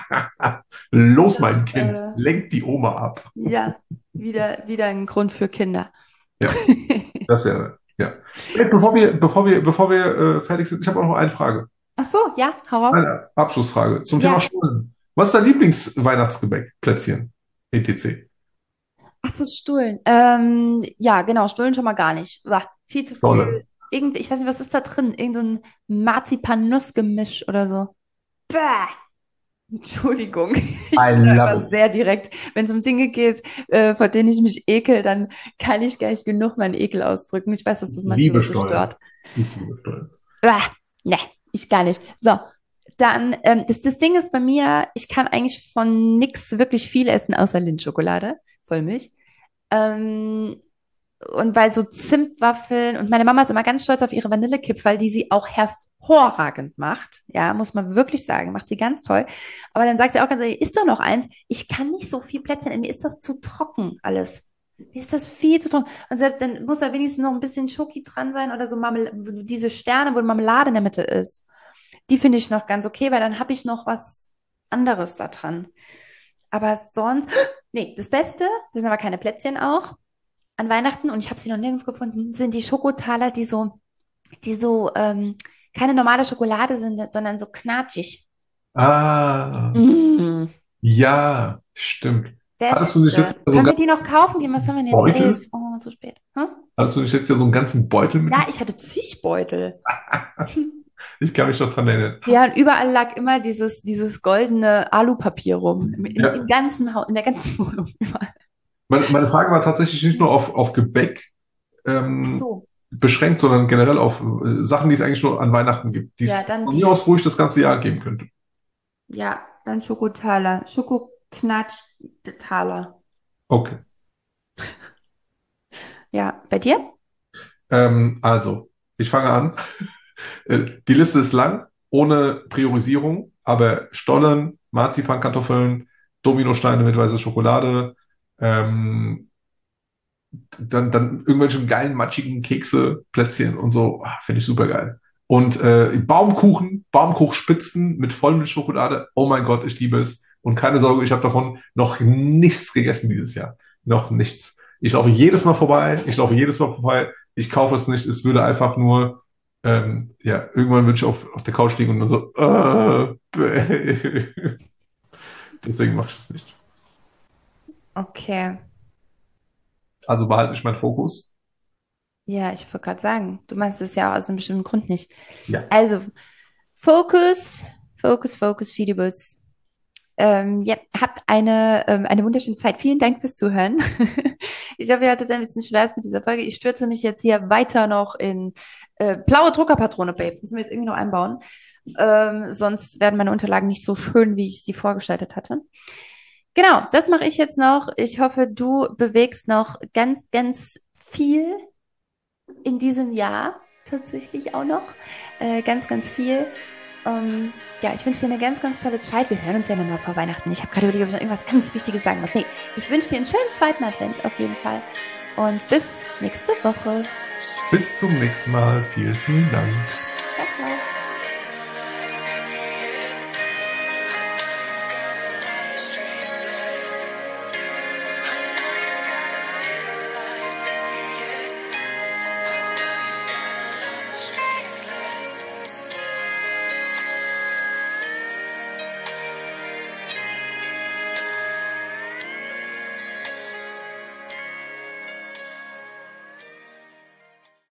Los, mein Kind, Äh, lenk die Oma ab. ja, wieder ein Grund für Kinder. Ja, das wäre, ja. Hey, bevor wir fertig sind, ich habe auch noch eine Frage. Ach so, ja, hau raus. Eine Abschlussfrage zum Thema Ja. Stullen. Was ist dein Lieblingsweihnachtsgebäck? Plätzchen, etc. Ach so, Stullen. Ja, genau, Stullen schon mal gar nicht. Uah, viel zu Tolle. viel. Irgendwie, ich weiß nicht, was ist da drin? Irgend so ein Marzipan-Nuss-Gemisch oder so. Bäh. Entschuldigung, ich I bin da love immer it. sehr direkt. Wenn es um Dinge geht, vor denen ich mich ekel, dann kann ich gar nicht genug meinen Ekel ausdrücken. Ich weiß, dass das manche Liebe Leute Stollen. stört. Ich liebe Stollen. Ne, ich gar nicht. So, dann, das Ding ist bei mir, ich kann eigentlich von nix wirklich viel essen, außer Lindschokolade, Vollmilch. Ähm, und weil so Zimtwaffeln und meine Mama ist immer ganz stolz auf ihre Vanillekipferl, die sie auch hervorragend macht. Ja, muss man wirklich sagen, macht sie ganz toll. Aber dann sagt sie auch ganz ehrlich, isst doch noch eins. Ich kann nicht so viel Plätzchen, mir ist das zu trocken alles. Mir ist das viel zu trocken. Und selbst dann muss da wenigstens noch ein bisschen Schoki dran sein oder so diese Sterne, wo Marmelade in der Mitte ist. Die finde ich noch ganz okay, weil dann habe ich noch was anderes da dran. Aber sonst, nee, das Beste, das sind aber keine Plätzchen auch an Weihnachten und ich habe sie noch nirgends gefunden, sind die Schokotaler, die so keine normale Schokolade sind, sondern so knatschig. Ah, Mm, ja, stimmt. Hattest du nicht jetzt Beste. so einen Können wir die noch ganzen kaufen gehen? Was haben wir denn jetzt? Beutel? 11. Oh, zu spät. Hm? Hattest du nicht jetzt ja so einen ganzen Beutel Ja, mitgebracht? ich hatte zig Beutel. Ich kann mich noch dran erinnern. Ja, und überall lag immer dieses goldene Alupapier rum. Im Ja, ganzen Haus, in der ganzen Wohnung. Überall. meine Frage war tatsächlich nicht nur auf Gebäck Ach ähm, so. beschränkt, sondern generell auf Sachen, die es eigentlich nur an Weihnachten gibt, die Ja, es dann von mir die. aus ruhig das ganze Jahr geben könnte. Ja, dann Schokotaler. Schokoknatsch-Taler. Okay. Ja, bei dir? Also, ich fange an. Die Liste ist lang, ohne Priorisierung, aber Stollen, Marzipankartoffeln, Dominosteine mit weißer Schokolade, ähm, dann irgendwelche geilen, matschigen Kekse, Plätzchen und so, finde ich super geil. Und Baumkuchspitzen mit Vollmilchschokolade, oh mein Gott, ich liebe es. Und keine Sorge, ich habe davon noch nichts gegessen dieses Jahr. Noch nichts. Ich laufe jedes Mal vorbei, ich kaufe es nicht, es würde einfach nur, ja, irgendwann würde ich auf der Couch liegen und dann so, bäh. Deswegen mache ich es nicht. Okay. Also behalte ich meinen Fokus. Ja, ich wollte gerade sagen, du machst es ja auch aus einem bestimmten Grund nicht. Ja. Also, Fokus, Fokus, Fidibus. Ja, habt eine wunderschöne Zeit. Vielen Dank fürs Zuhören. Ich hoffe, ihr hattet ein bisschen Spaß mit dieser Folge. Ich stürze mich jetzt hier weiter noch in blaue Druckerpatrone, Babe. Müssen wir jetzt irgendwie noch einbauen. Sonst werden meine Unterlagen nicht so schön, wie ich sie vorgestaltet hatte. Genau, das mache ich jetzt noch. Ich hoffe, du bewegst noch ganz viel in diesem Jahr tatsächlich auch noch. Ganz viel. Ja, ich wünsche dir eine ganz, ganz tolle Zeit. Wir hören uns ja nochmal vor Weihnachten. Ich habe gerade überlegt, ob ich noch irgendwas ganz Wichtiges sagen muss. Nee, ich wünsche dir einen schönen zweiten Advent auf jeden Fall. Und bis nächste Woche. Bis zum nächsten Mal. Vielen, vielen Dank.